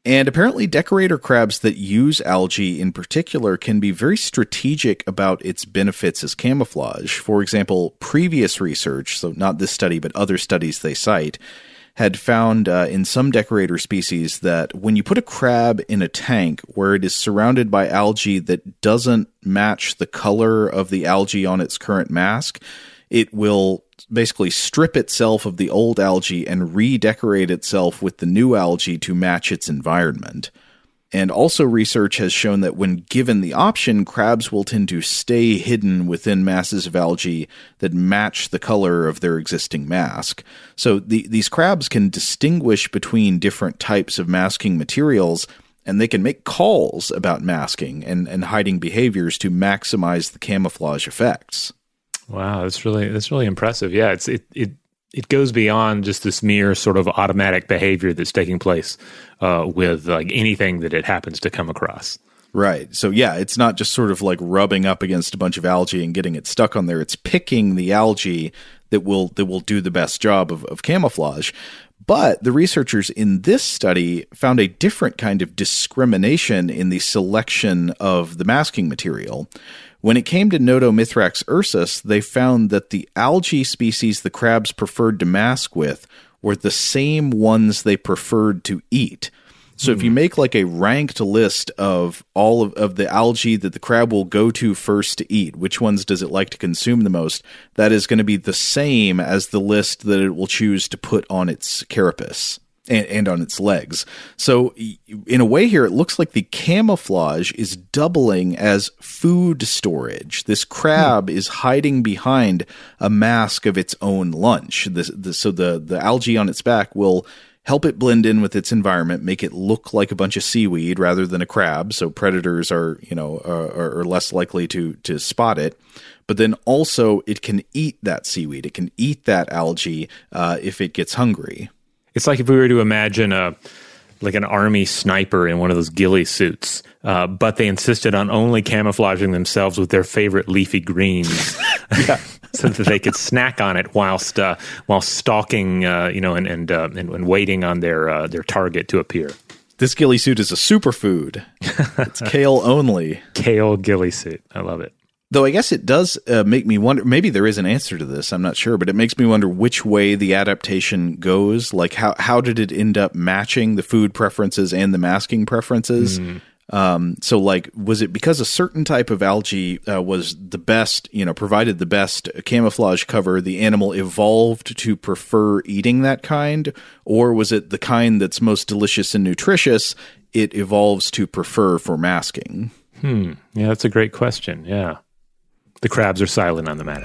And apparently decorator crabs that use algae in particular can be very strategic about its benefits as camouflage. For example, previous research, so not this study, but other studies they cite, had found uh, in some decorator species that when you put a crab in a tank where it is surrounded by algae that doesn't match the color of the algae on its current mask, it will basically strip itself of the old algae and redecorate itself with the new algae to match its environment. And also research has shown that when given the option, crabs will tend to stay hidden within masses of algae that match the color of their existing mask. So the, these crabs can distinguish between different types of masking materials, and they can make calls about masking and, and hiding behaviors to maximize the camouflage effects. Wow, that's really that's really impressive. Yeah, it's it it it goes beyond just this mere sort of automatic behavior that's taking place uh, with like anything that it happens to come across. Right. So yeah, it's not just sort of like rubbing up against a bunch of algae and getting it stuck on there. It's picking the algae that will that will do the best job of, of camouflage. But the researchers in this study found a different kind of discrimination in the selection of the masking material. When it came to Nodomithrax ursus, they found that the algae species the crabs preferred to mask with were the same ones they preferred to eat. So mm. if you make like a ranked list of all of, of the algae that the crab will go to first to eat, which ones does it like to consume the most, that is going to be the same as the list that it will choose to put on its carapace. And, and on its legs. So in a way here, it looks like the camouflage is doubling as food storage. This crab hmm. is hiding behind a mask of its own lunch. This, this, so the, the algae on its back will help it blend in with its environment, make it look like a bunch of seaweed rather than a crab. So predators are, you know, are, are less likely to, to spot it. But then also it can eat that seaweed. It can eat that algae uh, if it gets hungry. It's like if we were to imagine a like an army sniper in one of those ghillie suits, uh, but they insisted on only camouflaging themselves with their favorite leafy greens, yeah. so that they could snack on it whilst uh, while stalking, uh, you know, and and, uh, and and waiting on their uh, their target to appear. This ghillie suit is a superfood. It's kale only. Kale ghillie suit. I love it. Though I guess it does uh, make me wonder, maybe there is an answer to this, I'm not sure, but it makes me wonder which way the adaptation goes. Like how, how did it end up matching the food preferences and the masking preferences? Mm. Um, so like, was it because a certain type of algae uh, was the best, you know, provided the best camouflage cover, the animal evolved to prefer eating that kind? Or was it the kind that's most delicious and nutritious, it evolves to prefer for masking? Hmm. Yeah, that's a great question. Yeah. The crabs are silent on the matter.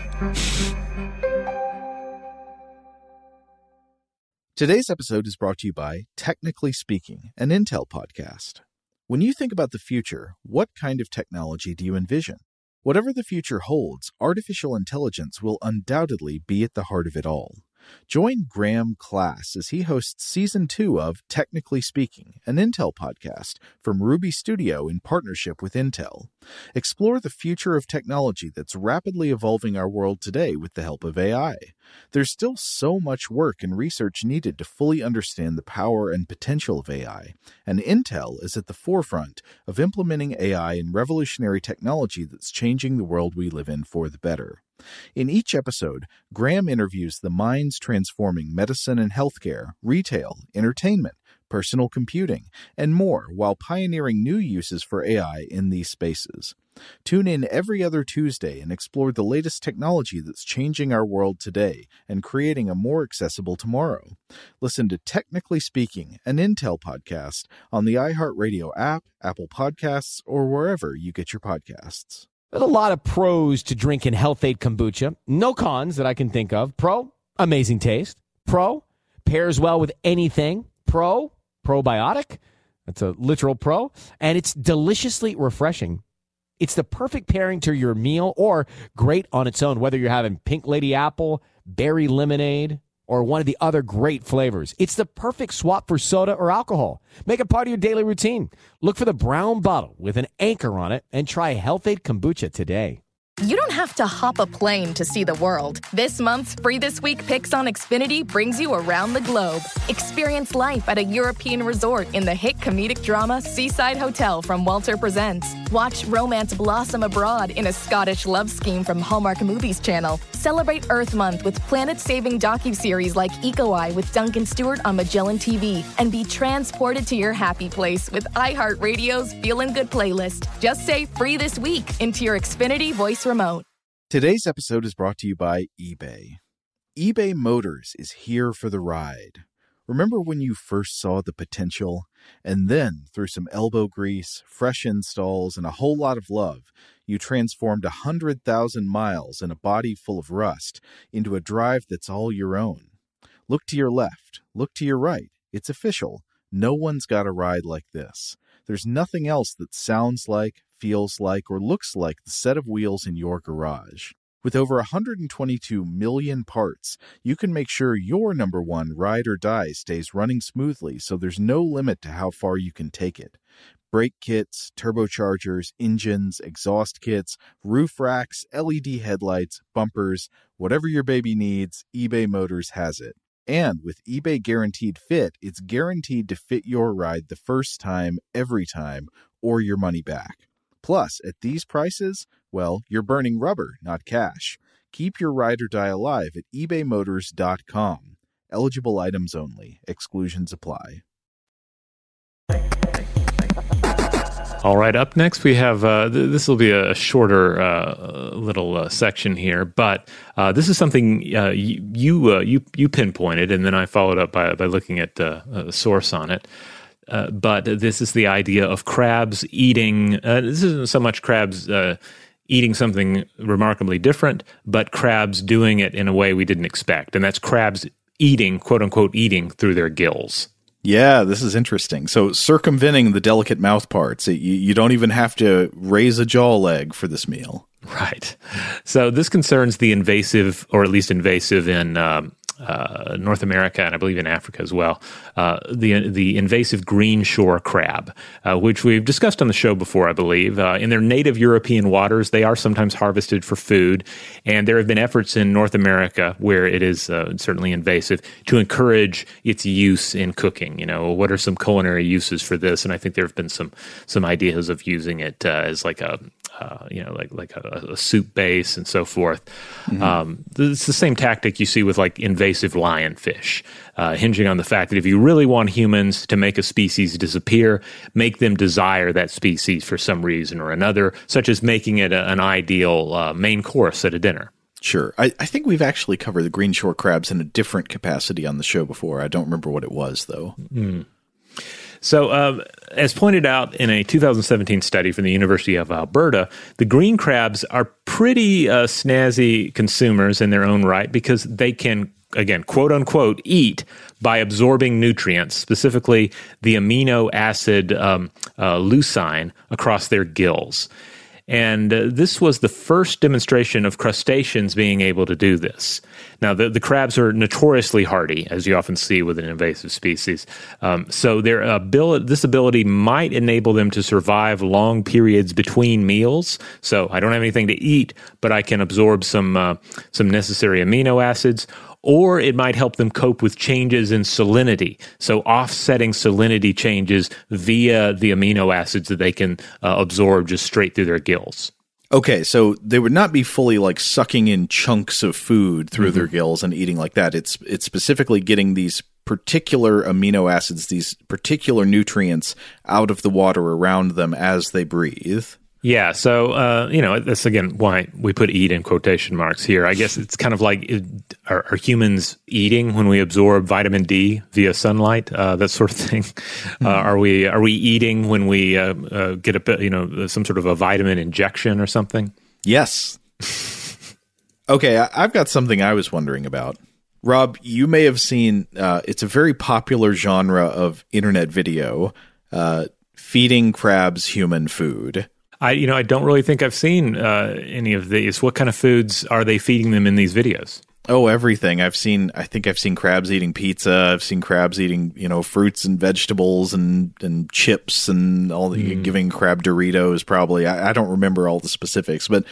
Today's episode is brought to you by Technically Speaking, an Intel podcast. When you think about the future, what kind of technology do you envision? Whatever the future holds, artificial intelligence will undoubtedly be at the heart of it all. Join Graham Class as he hosts Season two of Technically Speaking, an Intel podcast from Ruby Studio in partnership with Intel. Explore the future of technology that's rapidly evolving our world today with the help of A I. There's still so much work and research needed to fully understand the power and potential of A I, and Intel is at the forefront of implementing A I in revolutionary technology that's changing the world we live in for the better. In each episode, Graham interviews the minds transforming medicine and healthcare, retail, entertainment, personal computing, and more while pioneering new uses for A I in these spaces. Tune in every other Tuesday and explore the latest technology that's changing our world today and creating a more accessible tomorrow. Listen to Technically Speaking, an Intel podcast on the iHeartRadio app, Apple Podcasts, or wherever you get your podcasts. There's a lot of pros to drinking Health Aid kombucha. No cons that I can think of. Pro, amazing taste. Pro, pairs well with anything. Pro, probiotic. That's a literal pro. And it's deliciously refreshing. It's the perfect pairing to your meal or great on its own, whether you're having pink lady apple, berry lemonade, or one of the other great flavors. It's the perfect swap for soda or alcohol. Make it part of your daily routine. Look for the brown bottle with an anchor on it and try Health Aid kombucha today. You don't have to hop a plane to see the world. This month's Free This Week Picks on Xfinity brings you around the globe. Experience life at a European resort in the hit comedic drama Seaside Hotel from Walter Presents. Watch romance blossom abroad in a Scottish love scheme from Hallmark Movies Channel. Celebrate Earth Month with planet-saving docuseries like Eco Eye with Duncan Stewart on Magellan T V. And be transported to your happy place with iHeartRadio's Feelin' Good playlist. Just say Free This Week into your Xfinity voice remote. Today's episode is brought to you by eBay. eBay Motors is here for the ride. Remember when you first saw the potential? And then, through some elbow grease, fresh installs, and a whole lot of love, you transformed one hundred thousand miles and a body full of rust into a drive that's all your own. Look to your left. Look to your right. It's official. No one's got a ride like this. There's nothing else that sounds like, feels like, or looks like the set of wheels in your garage. With over one hundred twenty-two million parts, you can make sure your number one ride or die stays running smoothly, so there's no limit to how far you can take it. Brake kits, turbochargers, engines, exhaust kits, roof racks, L E D headlights, bumpers, whatever your baby needs, eBay Motors has it. And with eBay Guaranteed Fit, it's guaranteed to fit your ride the first time, every time, or your money back. Plus, at these prices, well, you're burning rubber, not cash. Keep your ride or die alive at ebay motors dot com. Eligible items only. Exclusions apply. All right, up next we have, uh, th- this will be a shorter uh, little uh, section here, but uh, this is something uh, you you, uh, you you pinpointed, and then I followed up by, by looking at uh, a source on it. Uh, but this is the idea of crabs eating, uh, this isn't so much crabs uh, eating something remarkably different, but crabs doing it in a way we didn't expect, and that's crabs eating, quote-unquote, eating through their gills. Yeah, this is interesting. So circumventing the delicate mouth parts, you, you don't even have to raise a jaw leg for this meal. Right. So this concerns the invasive, or at least invasive in um, uh, North America, and I believe in Africa as well, uh, the the invasive green shore crab, uh, which we've discussed on the show before, I believe. Uh, in their native European waters, they are sometimes harvested for food, and there have been efforts in North America where it is uh, certainly invasive to encourage its use in cooking. You know, what are some culinary uses for this? And I think there have been some some ideas of using it uh, as like a Uh, you know, like like a, a soup base and so forth. Mm-hmm. Um, it's the same tactic you see with like invasive lionfish, uh, hinging on the fact that if you really want humans to make a species disappear, make them desire that species for some reason or another, such as making it a, an ideal uh, main course at a dinner. Sure. I, I think we've actually covered the green shore crabs in a different capacity on the show before. I don't remember what it was, though. Mm. So, um, as pointed out in a two thousand seventeen study from the University of Alberta, the green crabs are pretty uh, snazzy consumers in their own right because they can, again, quote unquote, eat by absorbing nutrients, specifically the amino acid um, uh, leucine across their gills. And uh, this was the first demonstration of crustaceans being able to do this. Now, the, the crabs are notoriously hardy, as you often see with an invasive species. Um, so their ability, this ability might enable them to survive long periods between meals. So I don't have anything to eat, but I can absorb some uh, some necessary amino acids. Or it might help them cope with changes in salinity, so offsetting salinity changes via the amino acids that they can uh, absorb just straight through their gills. Okay, so they would not be fully like sucking in chunks of food through mm-hmm. their gills and eating like that. It's it's specifically getting these particular amino acids, these particular nutrients out of the water around them as they breathe. Yeah, so, uh, you know, that's, again, why we put eat in quotation marks here. I guess it's kind of like, are, are humans eating when we absorb vitamin D via sunlight, uh, that sort of thing? Mm-hmm. Uh, are we are we eating when we uh, uh, get a, you know, some sort of a vitamin injection or something? Yes. Okay, I, I've got something I was wondering about. Rob, you may have seen, uh, it's a very popular genre of internet video, uh, feeding crabs human food. I, you know, I don't really think I've seen uh, any of these. What kind of foods are they feeding them in these videos? Oh, everything. I've seen, I think I've seen crabs eating pizza. I've seen crabs eating, you know, fruits and vegetables and, and chips and all the, mm. giving crab Doritos probably. I, I don't remember all the specifics, but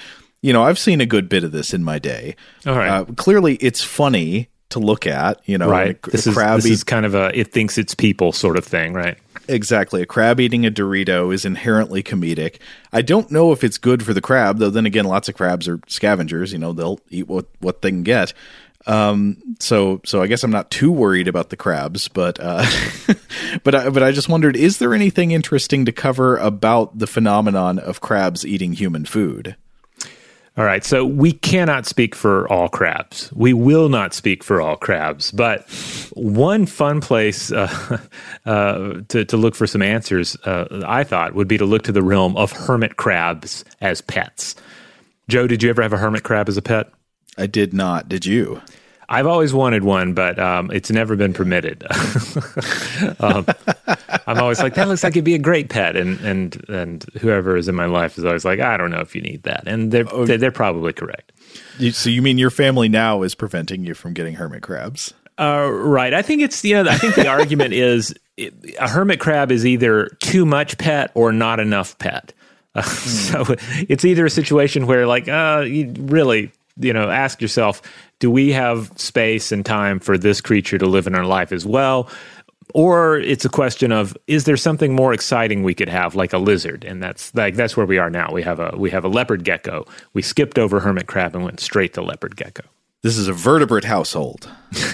you know, I've seen a good bit of this in my day. All right. Uh, clearly, it's funny to look at, you know, right. a, this, a is, crab this eat- is kind of a it thinks it's people sort of thing, right? Exactly. A crab eating a Dorito is inherently comedic. I don't know if it's good for the crab, though then again, lots of crabs are scavengers. You know, they'll eat what, what they can get. Um, so so I guess I'm not too worried about the crabs, but uh, but I, but I just wondered, is there anything interesting to cover about the phenomenon of crabs eating human food? All right, so we cannot speak for all crabs. We will not speak for all crabs. But one fun place uh, uh, to, to look for some answers, uh, I thought, would be to look to the realm of hermit crabs as pets. Joe, did you ever have a hermit crab as a pet? I did not. Did you? I've always wanted one, but um, it's never been permitted. um, I'm always like, that looks like it'd be a great pet, and and and whoever is in my life is always like, I don't know if you need that, and they're oh, they're, they're probably correct. You, so you mean your family now is preventing you from getting hermit crabs? Uh, right. I think it's you know I think the argument is it, a hermit crab is either too much pet or not enough pet. Uh, mm. So it's either a situation where like, uh, you really. You know, ask yourself, do we have space and time for this creature to live in our life as well? Or it's a question of, is there something more exciting we could have, like a lizard? And that's like that's where we are now. We have a we have a leopard gecko. We skipped over hermit crab and went straight to leopard gecko. This is a vertebrate household.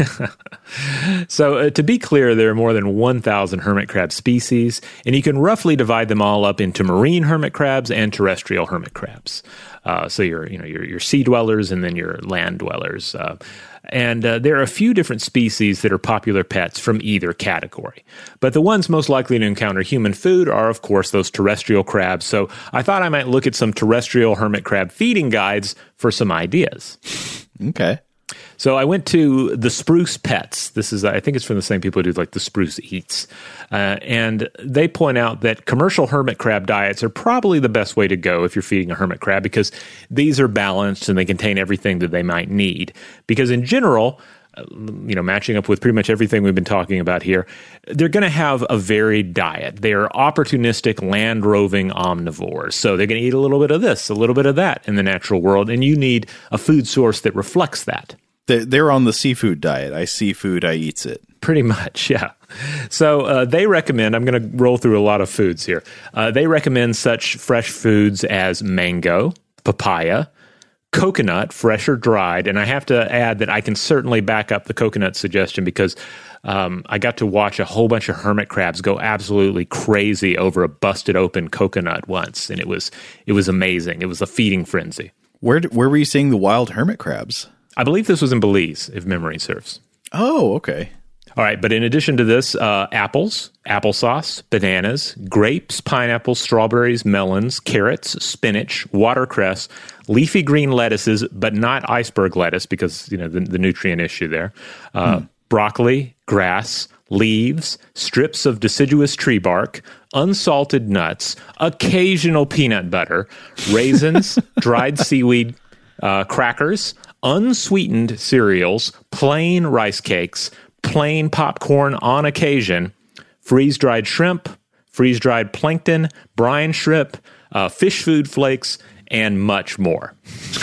So uh, to be clear, there are more than one thousand hermit crab species, and you can roughly divide them all up into marine hermit crabs and terrestrial hermit crabs. Uh, so your, you know, your your sea dwellers and then your land dwellers. Uh, and uh, there are a few different species that are popular pets from either category. But the ones most likely to encounter human food are, of course, those terrestrial crabs. So I thought I might look at some terrestrial hermit crab feeding guides for some ideas. Okay. So I went to the Spruce Pets. This is, I think it's from the same people who do like the Spruce Eats. Uh, and they point out that commercial hermit crab diets are probably the best way to go if you're feeding a hermit crab, because these are balanced and they contain everything that they might need. Because in general, uh, you know, matching up with pretty much everything we've been talking about here, they're going to have a varied diet. They are opportunistic, land-roving omnivores. So they're going to eat a little bit of this, a little bit of that in the natural world, and you need a food source that reflects that. They're on the seafood diet. I see food, I eats it. Pretty much, yeah. So uh, they recommend, I'm going to roll through a lot of foods here. Uh, they recommend such fresh foods as mango, papaya, coconut, fresh or dried. And I have to add that I can certainly back up the coconut suggestion because um, I got to watch a whole bunch of hermit crabs go absolutely crazy over a busted open coconut once. And it was it was amazing. It was a feeding frenzy. Where, where were you seeing the wild hermit crabs? I believe this was in Belize, if memory serves. Oh, okay. All right, but in addition to this, uh, apples, applesauce, bananas, grapes, pineapples, strawberries, melons, carrots, spinach, watercress, leafy green lettuces, but not iceberg lettuce because, you know, the, the nutrient issue there, uh, hmm. broccoli, grass, leaves, strips of deciduous tree bark, unsalted nuts, occasional peanut butter, raisins, dried seaweed, uh, crackers, unsweetened cereals, plain rice cakes, plain popcorn on occasion, freeze-dried shrimp, freeze-dried plankton, brine shrimp, uh, fish food flakes, and much more.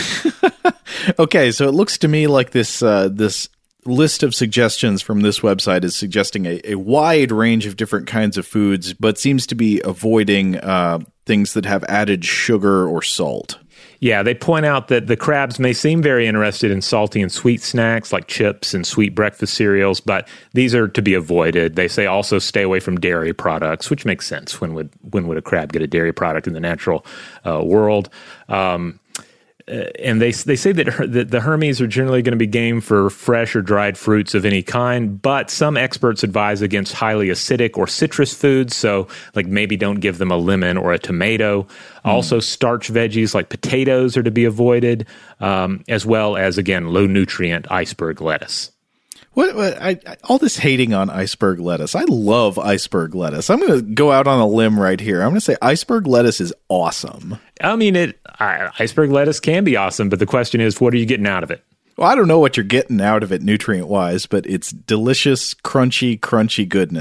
Okay, so it looks to me like this uh, this list of suggestions from this website is suggesting a, a wide range of different kinds of foods, but seems to be avoiding uh, things that have added sugar or salt. Yeah, they point out that the crabs may seem very interested in salty and sweet snacks like chips and sweet breakfast cereals, but these are to be avoided. They say also stay away from dairy products, which makes sense. When would when would a crab get a dairy product in the natural uh, world? Um, and they they say that, her, that the Hermes are generally going to be game for fresh or dried fruits of any kind, but some experts advise against highly acidic or citrus foods, so like maybe don't give them a lemon or a tomato. Mm. Also, starch veggies like potatoes are to be avoided, um, as well as, again, low-nutrient iceberg lettuce. What, what I, I, all this hating on iceberg lettuce. I love iceberg lettuce. I'm going to go out on a limb right here. I'm going to say iceberg lettuce is awesome. I mean, it uh, iceberg lettuce can be awesome, but the question is, what are you getting out of it? Well, I don't know what you're getting out of it nutrient-wise, but it's delicious, crunchy, crunchy goodness.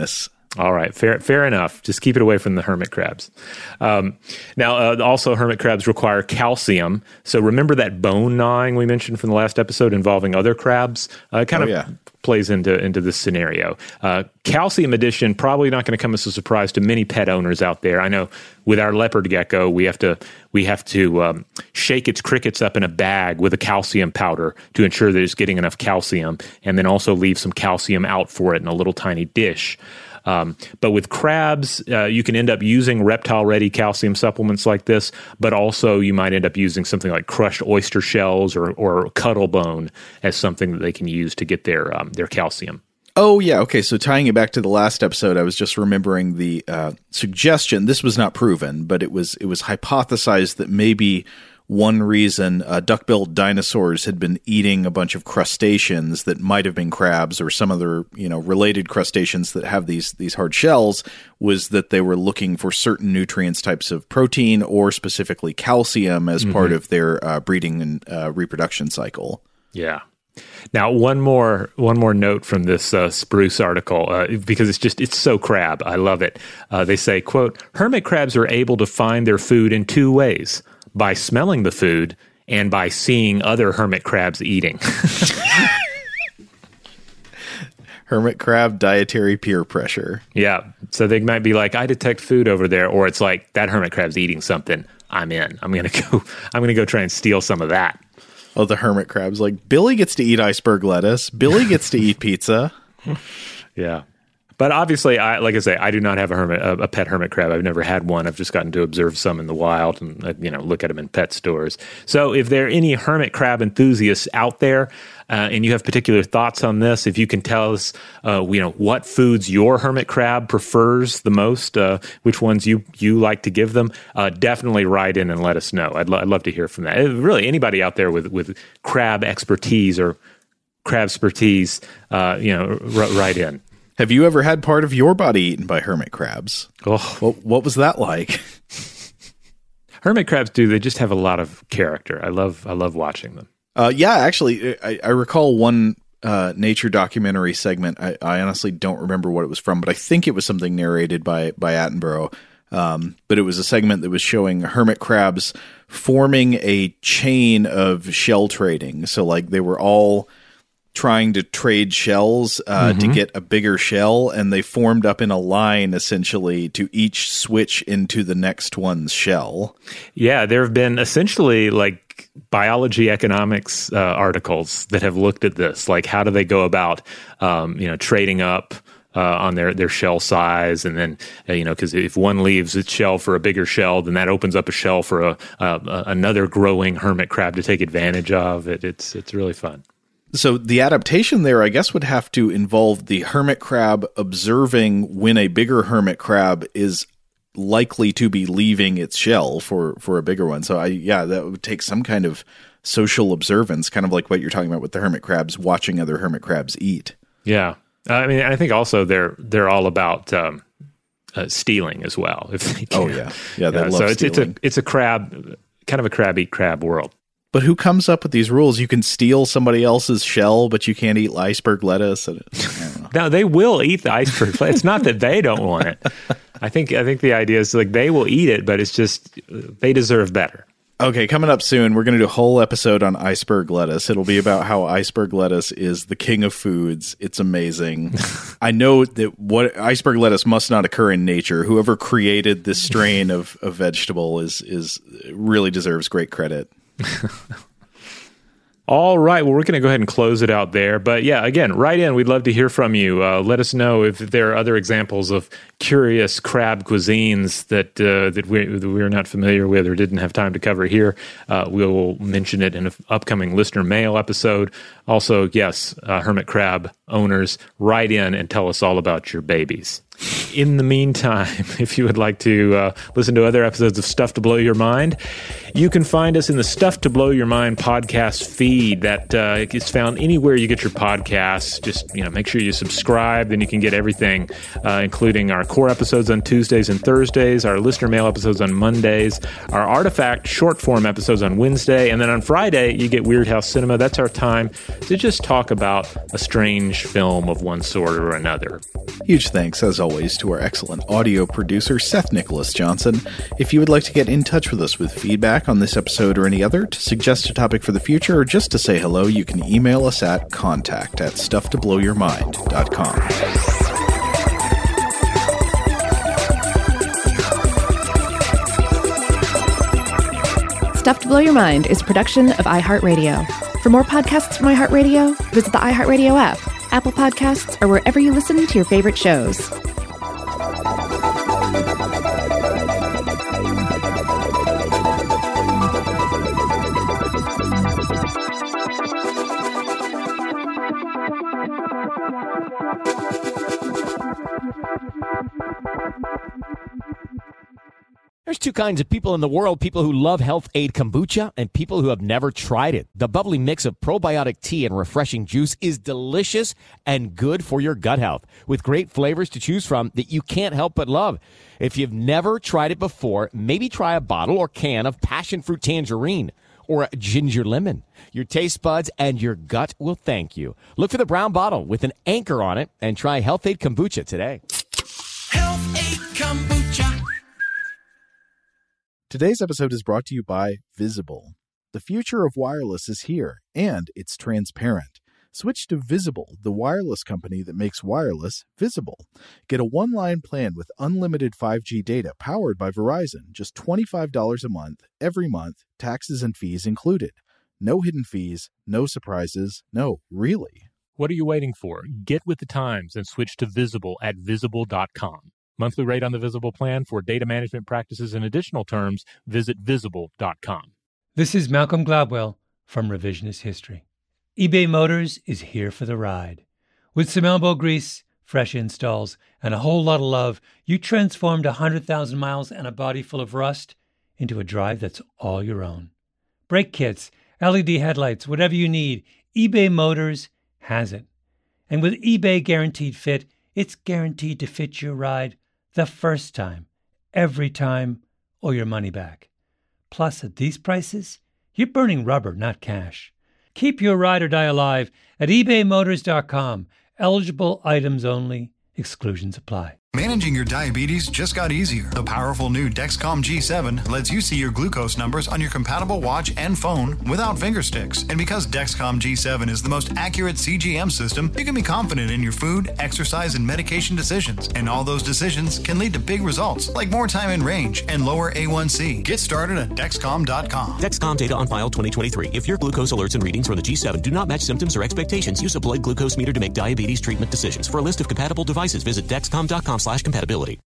All right, fair fair enough. Just keep it away from the hermit crabs. Um, now, uh, also, hermit crabs require calcium. So remember that bone gnawing we mentioned from the last episode involving other crabs? Uh, kind oh, of yeah. plays into, into this scenario. Uh, calcium addition, probably not going to come as a surprise to many pet owners out there. I know with our leopard gecko, we have to we have to um, shake its crickets up in a bag with a calcium powder to ensure that it's getting enough calcium, and then also leave some calcium out for it in a little tiny dish. Um, but with crabs, uh, you can end up using reptile-ready calcium supplements like this, but also you might end up using something like crushed oyster shells or, or cuttle bone as something that they can use to get their um, their calcium. Oh, yeah. Okay, so tying it back to the last episode, I was just remembering the uh, suggestion. This was not proven, but it was it was hypothesized that maybe one reason uh, duck-billed dinosaurs had been eating a bunch of crustaceans that might have been crabs or some other, you know, related crustaceans that have these these hard shells was that they were looking for certain nutrients, types of protein, or specifically calcium as mm-hmm. part of their uh, breeding and uh, reproduction cycle. Yeah. Now, one more one more note from this uh, Spruce article, uh, because it's just, it's so crab. I love it. Uh, they say, quote, hermit crabs are able to find their food in two ways, by smelling the food and by seeing other hermit crabs eating. Hermit crab dietary peer pressure. Yeah. So they might be like, I detect food over there, or it's like, that hermit crab's eating something. I'm in. I'm going to go, I'm going to go try and steal some of that. Oh, the hermit crab's like, Billy gets to eat iceberg lettuce. Billy gets to eat pizza. Yeah. But obviously, I like I say, I do not have a hermit, a, a pet hermit crab. I've never had one. I've just gotten to observe some in the wild and, uh, you know, look at them in pet stores. So if there are any hermit crab enthusiasts out there uh, and you have particular thoughts on this, if you can tell us, uh, you know, what foods your hermit crab prefers the most, uh, which ones you, you like to give them, uh, definitely write in and let us know. I'd, lo- I'd love to hear from that. Really, anybody out there with, with crab expertise or crab expertise, uh, you know, r- write in. Have you ever had part of your body eaten by hermit crabs? Oh, what, what was that like? Hermit crabs do. They just have a lot of character. I love. I love watching them. Uh, yeah, actually, I, I recall one uh, nature documentary segment. I, I honestly don't remember what it was from, but I think it was something narrated by by Attenborough. Um, but it was a segment that was showing hermit crabs forming a chain of shell trading. So, like, they were all trying to trade shells uh, mm-hmm. to get a bigger shell, and they formed up in a line essentially to each switch into the next one's shell. Yeah, there have been essentially like biology economics uh, articles that have looked at this, like how do they go about um, you know trading up uh, on their, their shell size, and then uh, you know because if one leaves its shell for a bigger shell, then that opens up a shell for a, a, another growing hermit crab to take advantage of. It, it's it's really fun. So the adaptation there, I guess, would have to involve the hermit crab observing when a bigger hermit crab is likely to be leaving its shell for, for a bigger one. So, I yeah, that would take some kind of social observance, kind of like what you're talking about with the hermit crabs, watching other hermit crabs eat. Yeah. I mean, I think also they're they're all about um, uh, stealing as well. If they can. Oh, yeah. Yeah, they yeah, love so it's, stealing. it's, a, it's a crab, kind of a crab-eat-crab world. But who comes up with these rules? You can steal somebody else's shell, but you can't eat iceberg lettuce. I don't know. No, they will eat the iceberg. It's not that they don't want it. I think I think the idea is like they will eat it, but it's just they deserve better. Okay, coming up soon, we're going to do a whole episode on iceberg lettuce. It'll be about how iceberg lettuce is the king of foods. It's amazing. I know that what iceberg lettuce must not occur in nature. Whoever created this strain of, of vegetable is is really deserves great credit. All right. Well, we're going to go ahead and close it out there. But yeah, again, write in. We'd love to hear from you. Uh, let us know if there are other examples of curious crab cuisines that uh, that, we, that we're not familiar with or didn't have time to cover here. Uh, we'll mention it in an upcoming listener mail episode. Also, yes, uh, hermit crab owners, write in and tell us all about your babies. In the meantime, if you would like to uh, listen to other episodes of Stuff to Blow Your Mind, you can find us in the Stuff to Blow Your Mind podcast feed that uh, is found anywhere you get your podcasts. Just you know, make sure you subscribe, then you can get everything, uh, including our core episodes on Tuesdays and Thursdays, our listener mail episodes on Mondays, our Artifact short form episodes on Wednesday, and then on Friday you get Weird House Cinema. That's our time to just talk about a strange film of one sort or another. Huge thanks, as always. always, to our excellent audio producer, Seth Nicholas Johnson. If you would like to get in touch with us with feedback on this episode or any other, to suggest a topic for the future, or just to say hello, you can email us at contact at stuff to blow your mind dot com. Stuff to Blow Your Mind is a production of iHeartRadio. For more podcasts from iHeartRadio, visit the iHeartRadio app, Apple Podcasts, or wherever you listen to your favorite shows. There's two kinds of people in the world, people who love Health Aid Kombucha and people who have never tried it. The bubbly mix of probiotic tea and refreshing juice is delicious and good for your gut health, with great flavors to choose from that you can't help but love. If you've never tried it before, maybe try a bottle or can of passion fruit tangerine or a ginger lemon. Your taste buds and your gut will thank you. Look for the brown bottle with an anchor on it and try Health Aid Kombucha today. Health Aid Kombucha. Today's episode is brought to you by Visible. The future of wireless is here, and it's transparent. Switch to Visible, the wireless company that makes wireless visible. Get a one-line plan with unlimited five G data powered by Verizon, just twenty-five dollars a month, every month, taxes and fees included. No hidden fees, no surprises, no, really. What are you waiting for? Get with the times and switch to Visible at visible dot com. Monthly rate on the Visible plan. For data management practices and additional terms, visit visible dot com. This is Malcolm Gladwell from Revisionist History. eBay Motors is here for the ride. With some elbow grease, fresh installs, and a whole lot of love, you transformed one hundred thousand miles and a body full of rust into a drive that's all your own. Brake kits, L E D headlights, whatever you need, eBay Motors has it. And with eBay Guaranteed Fit, it's guaranteed to fit your ride the first time, every time, or your money back. Plus, at these prices, you're burning rubber, not cash. Keep your ride or die alive at ebay motors dot com. Eligible items only. Exclusions apply. Managing your diabetes just got easier. The powerful new Dexcom G seven lets you see your glucose numbers on your compatible watch and phone without finger sticks. And because Dexcom G seven is the most accurate C G M system, you can be confident in your food, exercise, and medication decisions. And all those decisions can lead to big results, like more time in range and lower A one C. Get started at Dexcom dot com. Dexcom data on file twenty twenty-three. If your glucose alerts and readings from the G seven do not match symptoms or expectations, use a blood glucose meter to make diabetes treatment decisions. For a list of compatible devices, visit Dexcom dot com slash compatibility.